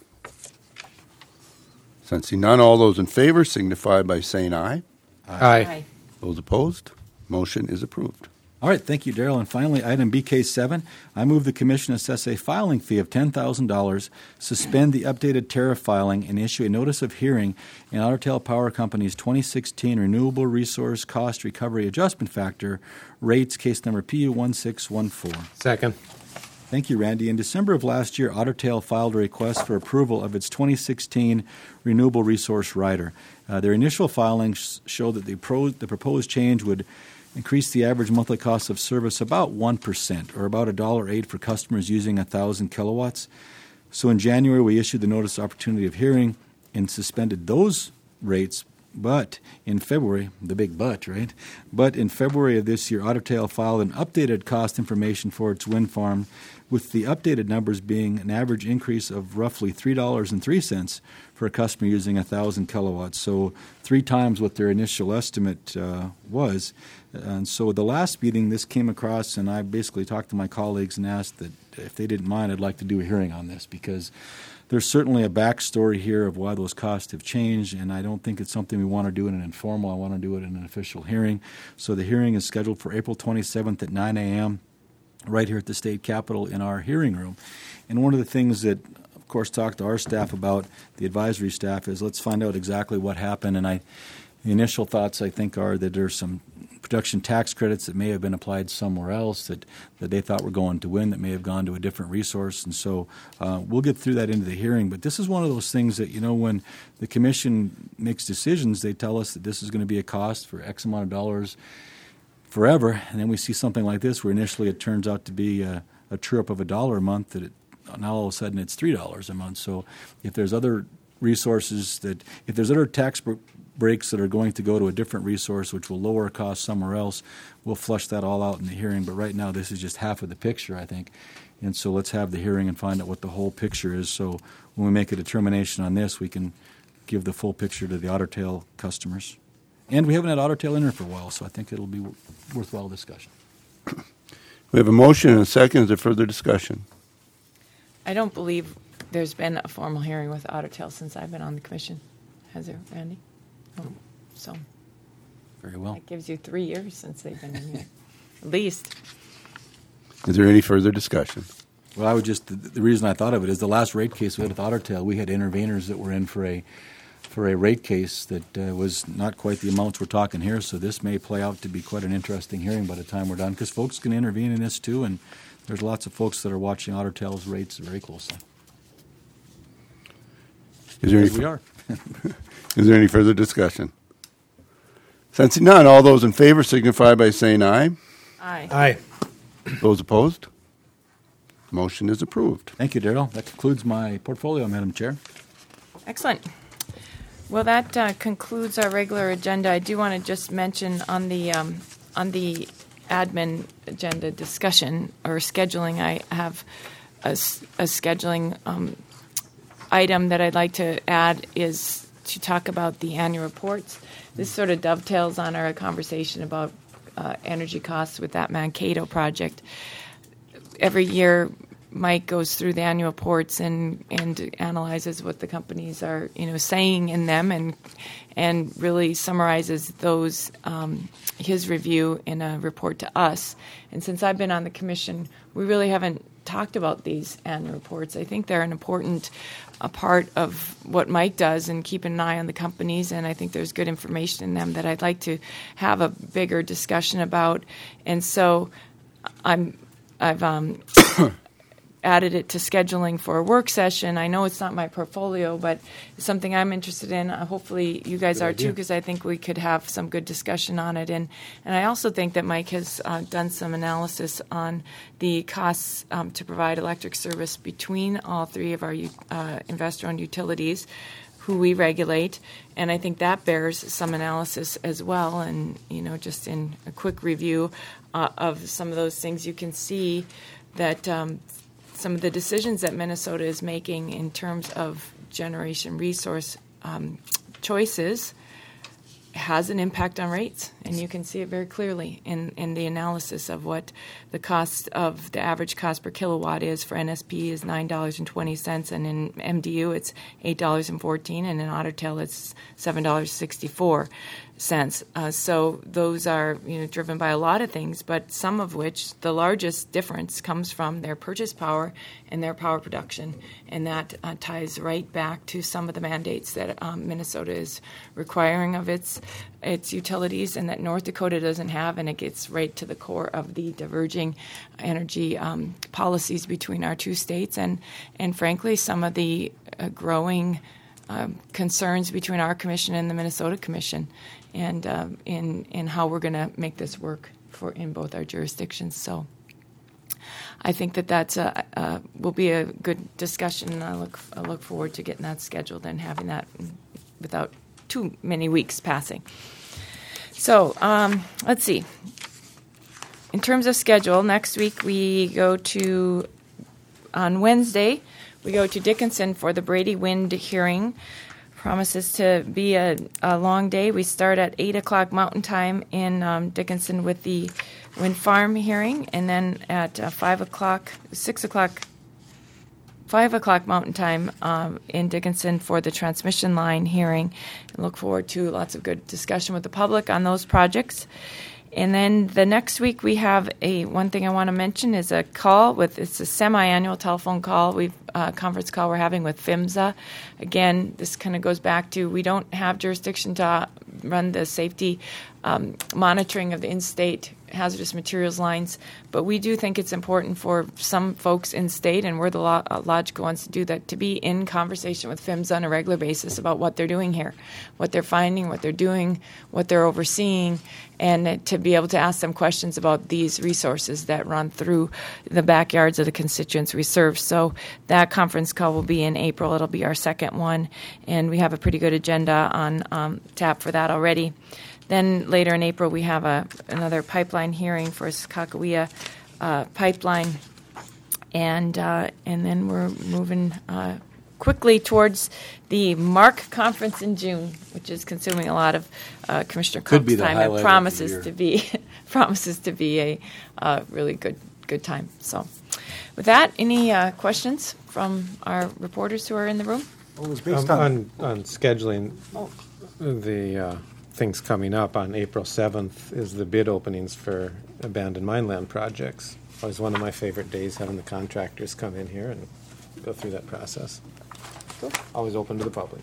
Sensing none, all those in favor signify by saying aye.
Aye.
Those opposed, motion is approved.
All right, thank you, Darrell. And finally, item BK7, I move the Commission assess a filing fee of $10,000, suspend the updated tariff filing, and issue a notice of hearing in Otter Tail Power Company's 2016 Renewable Resource Cost Recovery Adjustment Factor rates, case number PU1614.
Second.
Thank you, Randy. In December of last year, Otter Tail filed a request for approval of its 2016 Renewable Resource Rider. Their initial filings showed that the proposed change would increase the average monthly cost of service about 1%, or about $1.08 for customers using 1,000 kilowatts. So in January, we issued the notice of opportunity of hearing and suspended those rates. But in February, the big but, right? But in February of this year, Otter Tail filed an updated cost information for its wind farm, with the updated numbers being an average increase of roughly $3.03 for a customer using 1,000 kilowatts. So 3 times what their initial estimate was. And so the last meeting, this came across, and I basically talked to my colleagues and asked that if they didn't mind, I'd like to do a hearing on this, because there's certainly a backstory here of why those costs have changed, and I don't think it's something we want to do in an informal. I want to do it in an official hearing. So the hearing is scheduled for April 27th at 9 a.m. right here at the State Capitol in our hearing room. And one of the things that, of course, talked to our staff about, the advisory staff, is let's find out exactly what happened. And the initial thoughts, I think, are that there's some production tax credits that may have been applied somewhere else that they thought were going to win that may have gone to a different resource. And so we'll get through that into the hearing. But this is one of those things that, when the Commission makes decisions, they tell us that this is going to be a cost for X amount of dollars. forever, and then we see something like this where initially it turns out to be a true-up of $1 a month, that now all of a sudden it's $3 a month. So if there's other resources if there's other tax breaks that are going to go to a different resource which will lower costs somewhere else, we'll flush that all out in the hearing. But right now this is just half of the picture, I think. And so let's have the hearing and find out what the whole picture is. So when we make a determination on this, we can give the full picture to the Otter Tail customers. And we haven't had Otter Tail in here for a while, so I think it'll be worthwhile discussion.
We have a motion and a second. Is there further discussion?
I don't believe there's been a formal hearing with Otter Tail since I've been on the commission. Has there, Randy? Oh, so
Very well.
that gives you 3 years since they've been in here, at least.
Is there any further discussion?
Well, I would just, the reason I thought of it is the last rate case we had with Otter Tail, we had interveners that were in for a rate case that was not quite the amounts we're talking here, so this may play out to be quite an interesting hearing by the time we're done, because folks can intervene in this too, and there's lots of folks that are watching Otter Tail's rates very closely.
We are. Is there any further discussion? Sensing none, all those in favor signify by saying aye.
Aye.
Aye.
Those opposed? Motion is approved.
Thank you, Darrell. That concludes my portfolio, Madam Chair.
Excellent. Well, that concludes our regular agenda. I do want to just mention on the admin agenda discussion or scheduling, I have a scheduling item that I'd like to add is to talk about the annual reports. This sort of dovetails on our conversation about energy costs with that Mankato project. Every year, Mike goes through the annual reports and analyzes what the companies are, saying in them, and really summarizes those his review in a report to us. And since I've been on the commission, we really haven't talked about these annual reports. I think they're an important part of what Mike does, and keep an eye on the companies. And I think there's good information in them that I'd like to have a bigger discussion about. And so I've added it to scheduling for a work session. I know it's not my portfolio, but it's something I'm interested in. Hopefully you guys are too, because I think we could have some good discussion on it. And I also think that Mike has done some analysis on the costs to provide electric service between all three of our investor-owned utilities who we regulate. And I think that bears some analysis as well. And, just in a quick review of some of those things, you can see that some of the decisions that Minnesota is making in terms of generation resource choices has an impact on rates, and you can see it very clearly in the analysis of what the cost of the average cost per kilowatt is. For NSP is $9.20, and in MDU it's $8.14, and in Otter Tail it's $7.64. So those are driven by a lot of things, but some of which the largest difference comes from their purchase power and their power production, and that ties right back to some of the mandates that Minnesota is requiring of its utilities, and that North Dakota doesn't have, and it gets right to the core of the diverging energy policies between our two states, and frankly some of the growing concerns between our commission and the Minnesota Commission, and in how we're going to make this work in both our jurisdictions. So I think that's will be a good discussion, and I look forward to getting that scheduled and having that without too many weeks passing. So let's see. In terms of schedule, next week on Wednesday, we go to Dickinson for the Brady Wind hearing. Promises to be a long day. We start at 8 o'clock Mountain Time in Dickinson with the wind farm hearing, and then at 5 o'clock Mountain Time in Dickinson for the transmission line hearing. And look forward to lots of good discussion with the public on those projects. And then the next week we have one thing I want to mention is it's a semi-annual telephone call. Conference call we're having with PHMSA. Again, this kind of goes back to we don't have jurisdiction to run the safety monitoring of the in-state hazardous materials lines. But we do think it's important for some folks in state, and we're the logical ones to do that, to be in conversation with PHMSA on a regular basis about what they're doing here, what they're finding, what they're doing, what they're overseeing, and to be able to ask them questions about these resources that run through the backyards of the constituents we serve. So that conference call will be in April. It'll be our second one, and we have a pretty good agenda on tap for that already. Then later in April, we have another pipeline hearing for Sakakawea pipeline, and then we're moving quickly towards the MARC conference in June, which is consuming a lot of Commissioner Cook's time. It promises to be a really good time. So, with that, any questions from our reporters who are in the room?
Well, it was based on scheduling the things coming up. On April 7th is the bid openings for abandoned mine land projects. Always one of my favorite days, having the contractors come in here and go through that process. Cool. Always open to the public.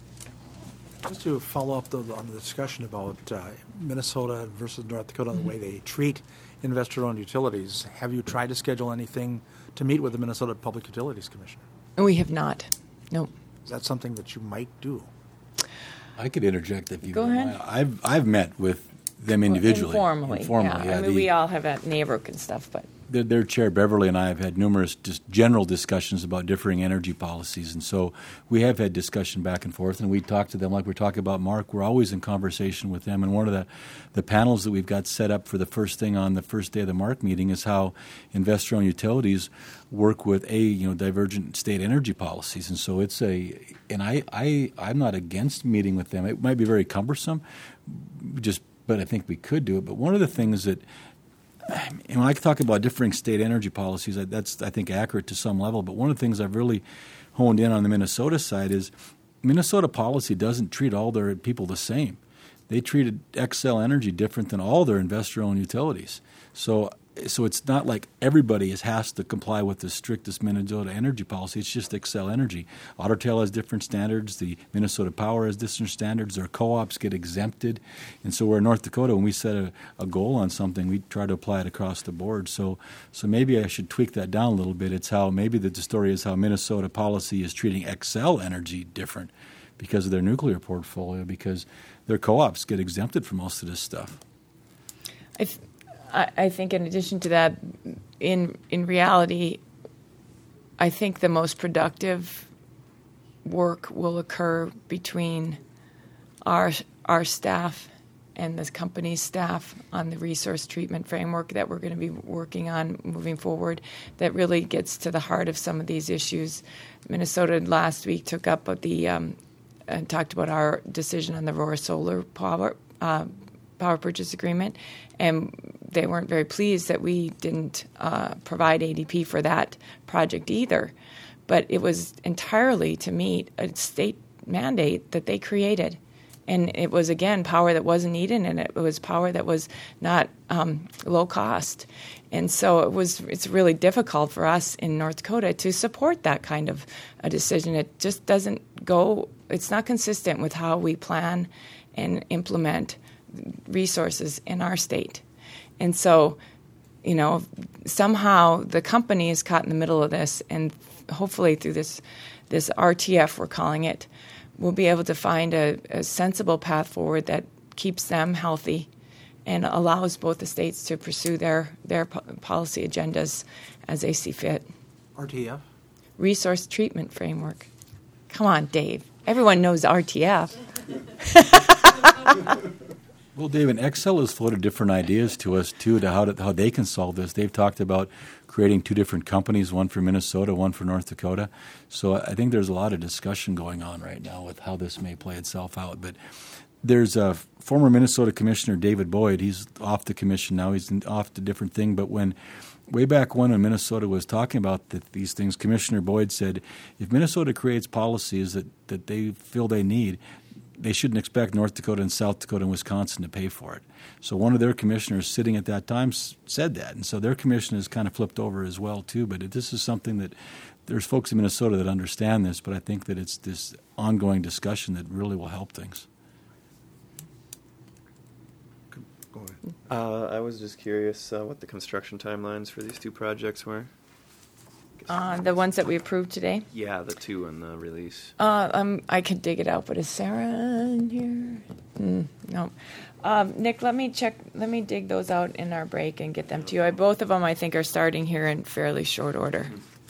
Just to follow up on the discussion about Minnesota versus North Dakota and the way they treat investor-owned utilities, have you tried to schedule anything to meet with the Minnesota Public Utilities Commission?
We have not. No.
Is that something that you might do?
I could interject if you
go ahead.
I've met with them individually.
Informally, yeah. I mean, we all have at NABRC and stuff, but
their chair, Beverly, and I have had numerous just general discussions about differing energy policies. And so we have had discussion back and forth, and we talk to them like we're talking about MARC. We're always in conversation with them. And one of the panels that we've got set up for the first thing on the first day of the MARC meeting is how investor-owned utilities work with divergent state energy policies. And so I'm not against meeting with them. It might be very cumbersome, but I think we could do it. But one of the things that, when I talk about differing state energy policies, that's, I think, accurate to some level. But one of the things I've really honed in on the Minnesota side is Minnesota policy doesn't treat all their people the same. They treated Xcel Energy different than all their investor-owned utilities. So it's not like everybody has to comply with the strictest Minnesota energy policy. It's just Xcel Energy. Otter Tail has different standards. The Minnesota Power has different standards. Their co-ops get exempted. And so we're in North Dakota, when we set a goal on something, we try to apply it across the board. So maybe I should tweak that down a little bit. It's how maybe the story is how Minnesota policy is treating Xcel Energy different because of their nuclear portfolio, because their co-ops get exempted from most of this stuff.
I think in addition to that, in reality, I think the most productive work will occur between our staff and the company's staff on the resource treatment framework that we're going to be working on moving forward, that really gets to the heart of some of these issues. Minnesota last week took up and talked about our decision on the Aurora Solar Power purchase agreement, and they weren't very pleased that we didn't provide ADP for that project either. But it was entirely to meet a state mandate that they created. And it was, again, power that wasn't needed, and it was power that was not low cost. And so it's really difficult for us in North Dakota to support that kind of a decision. It just doesn't go, it's not consistent with how we plan and implement resources in our state. And so, somehow the company is caught in the middle of this, and hopefully through this RTF, we're calling it, we'll be able to find a sensible path forward that keeps them healthy and allows both the states to pursue their policy agendas as they see fit.
RTF?
Resource Treatment Framework. Come on, Dave. Everyone knows RTF.
Well, Dave, and Xcel has floated different ideas to us, too, to how they can solve this. They've talked about creating two different companies, one for Minnesota, one for North Dakota. So I think there's a lot of discussion going on right now with how this may play itself out. But there's a former Minnesota Commissioner, David Boyd. He's off the commission now. He's off to a different thing. But way back when Minnesota was talking about these things, Commissioner Boyd said, if Minnesota creates policies that they feel they need, they shouldn't expect North Dakota and South Dakota and Wisconsin to pay for it. So one of their commissioners sitting at that time said that. And so their commission is kind of flipped over as well, too. But this is something that there's folks in Minnesota that understand this, but I think that it's this ongoing discussion that really will help things.
Go ahead.
I was just curious what the construction timelines for these two projects were.
The ones that we approved today.
Yeah, the two in the release.
I could dig it out, but is Sarah in here? No. Nick, let me check. Let me dig those out in our break and get them to you. Both of them, I think, are starting here in fairly short order.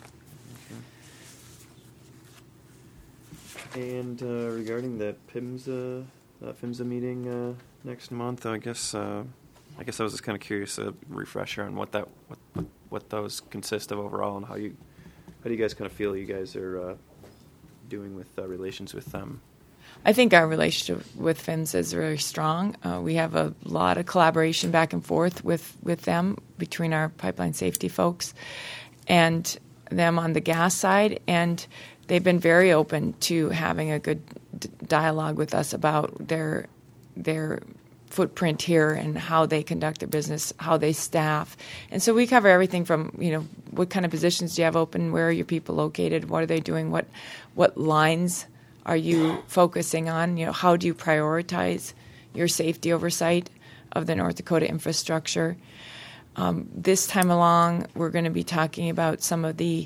And regarding the PIMSA meeting next month, I guess I was just kind of curious, a refresher on what those consist of overall, and how do you guys kind of feel you guys are doing with relations with them?
I think our relationship with PHMSA is very strong. We have a lot of collaboration back and forth with them, between our pipeline safety folks and them on the gas side, and they've been very open to having a good dialogue with us about their footprint here and how they conduct their business, how they staff. And so we cover everything from, what kind of positions do you have open, where are your people located, what are they doing, what lines are you focusing on, how do you prioritize your safety oversight of the North Dakota infrastructure. This time along, we're going to be talking about some of the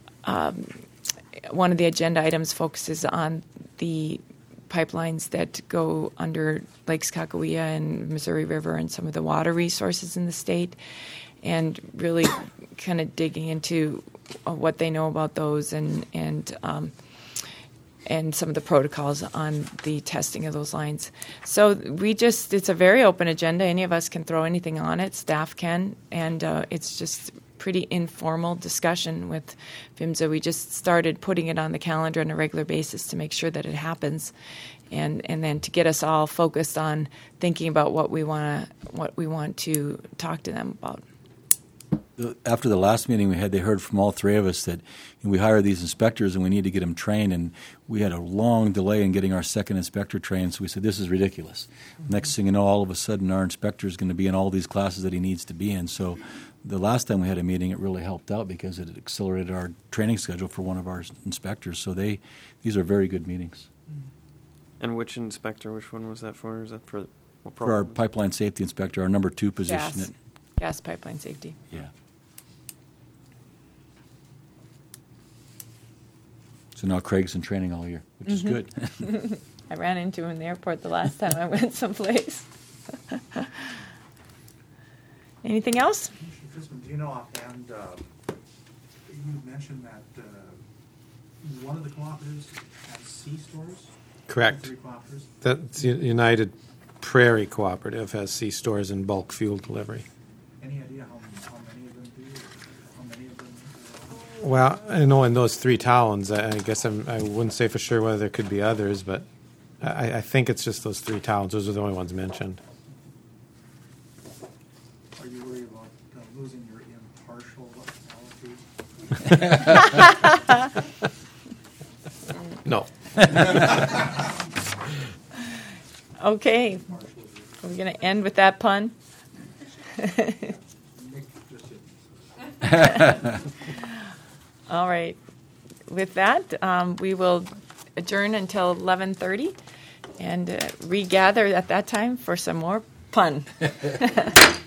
one of the agenda items focuses on the pipelines that go under Lakes Kakawea and Missouri River and some of the water resources in the state, and really kind of digging into what they know about those and some of the protocols on the testing of those lines. So it's a very open agenda. Any of us can throw anything on it. Staff can, and it's just pretty informal discussion with PHMSA. We just started putting it on the calendar on a regular basis to make sure that it happens, and then to get us all focused on thinking about what we want to talk to them about.
After the last meeting we had, they heard from all three of us that we hired these inspectors and we need to get them trained, and we had a long delay in getting our second inspector trained, so we said, this is ridiculous. Next thing you know, all of a sudden our inspector is going to be in all these classes that he needs to be in. So the last time we had a meeting, it really helped out because it accelerated our training schedule for one of our inspectors. So these are very good meetings.
And which one was that for? Is that for what
program? For our pipeline safety inspector, our number 2 position.
Gas pipeline safety.
Yeah. So now Craig's in training all year, which is good.
I ran into him in the airport the last time I went someplace. Anything else?
Do you know offhand, you mentioned that one of the cooperatives has C-stores?
Correct.
3 cooperatives?
That's United Prairie Cooperative has C-stores and bulk fuel delivery.
Any idea how many of them do? How many of them?
Well, I know in those 3 towns, I guess I wouldn't say for sure whether there could be others, but I think it's just those 3 towns. Those are the only ones mentioned.
Are you worried about losing your impartiality?
No.
Okay. Are we going to end with that pun? All right. With that, we will adjourn until 11:30 and regather at that time for some more pun.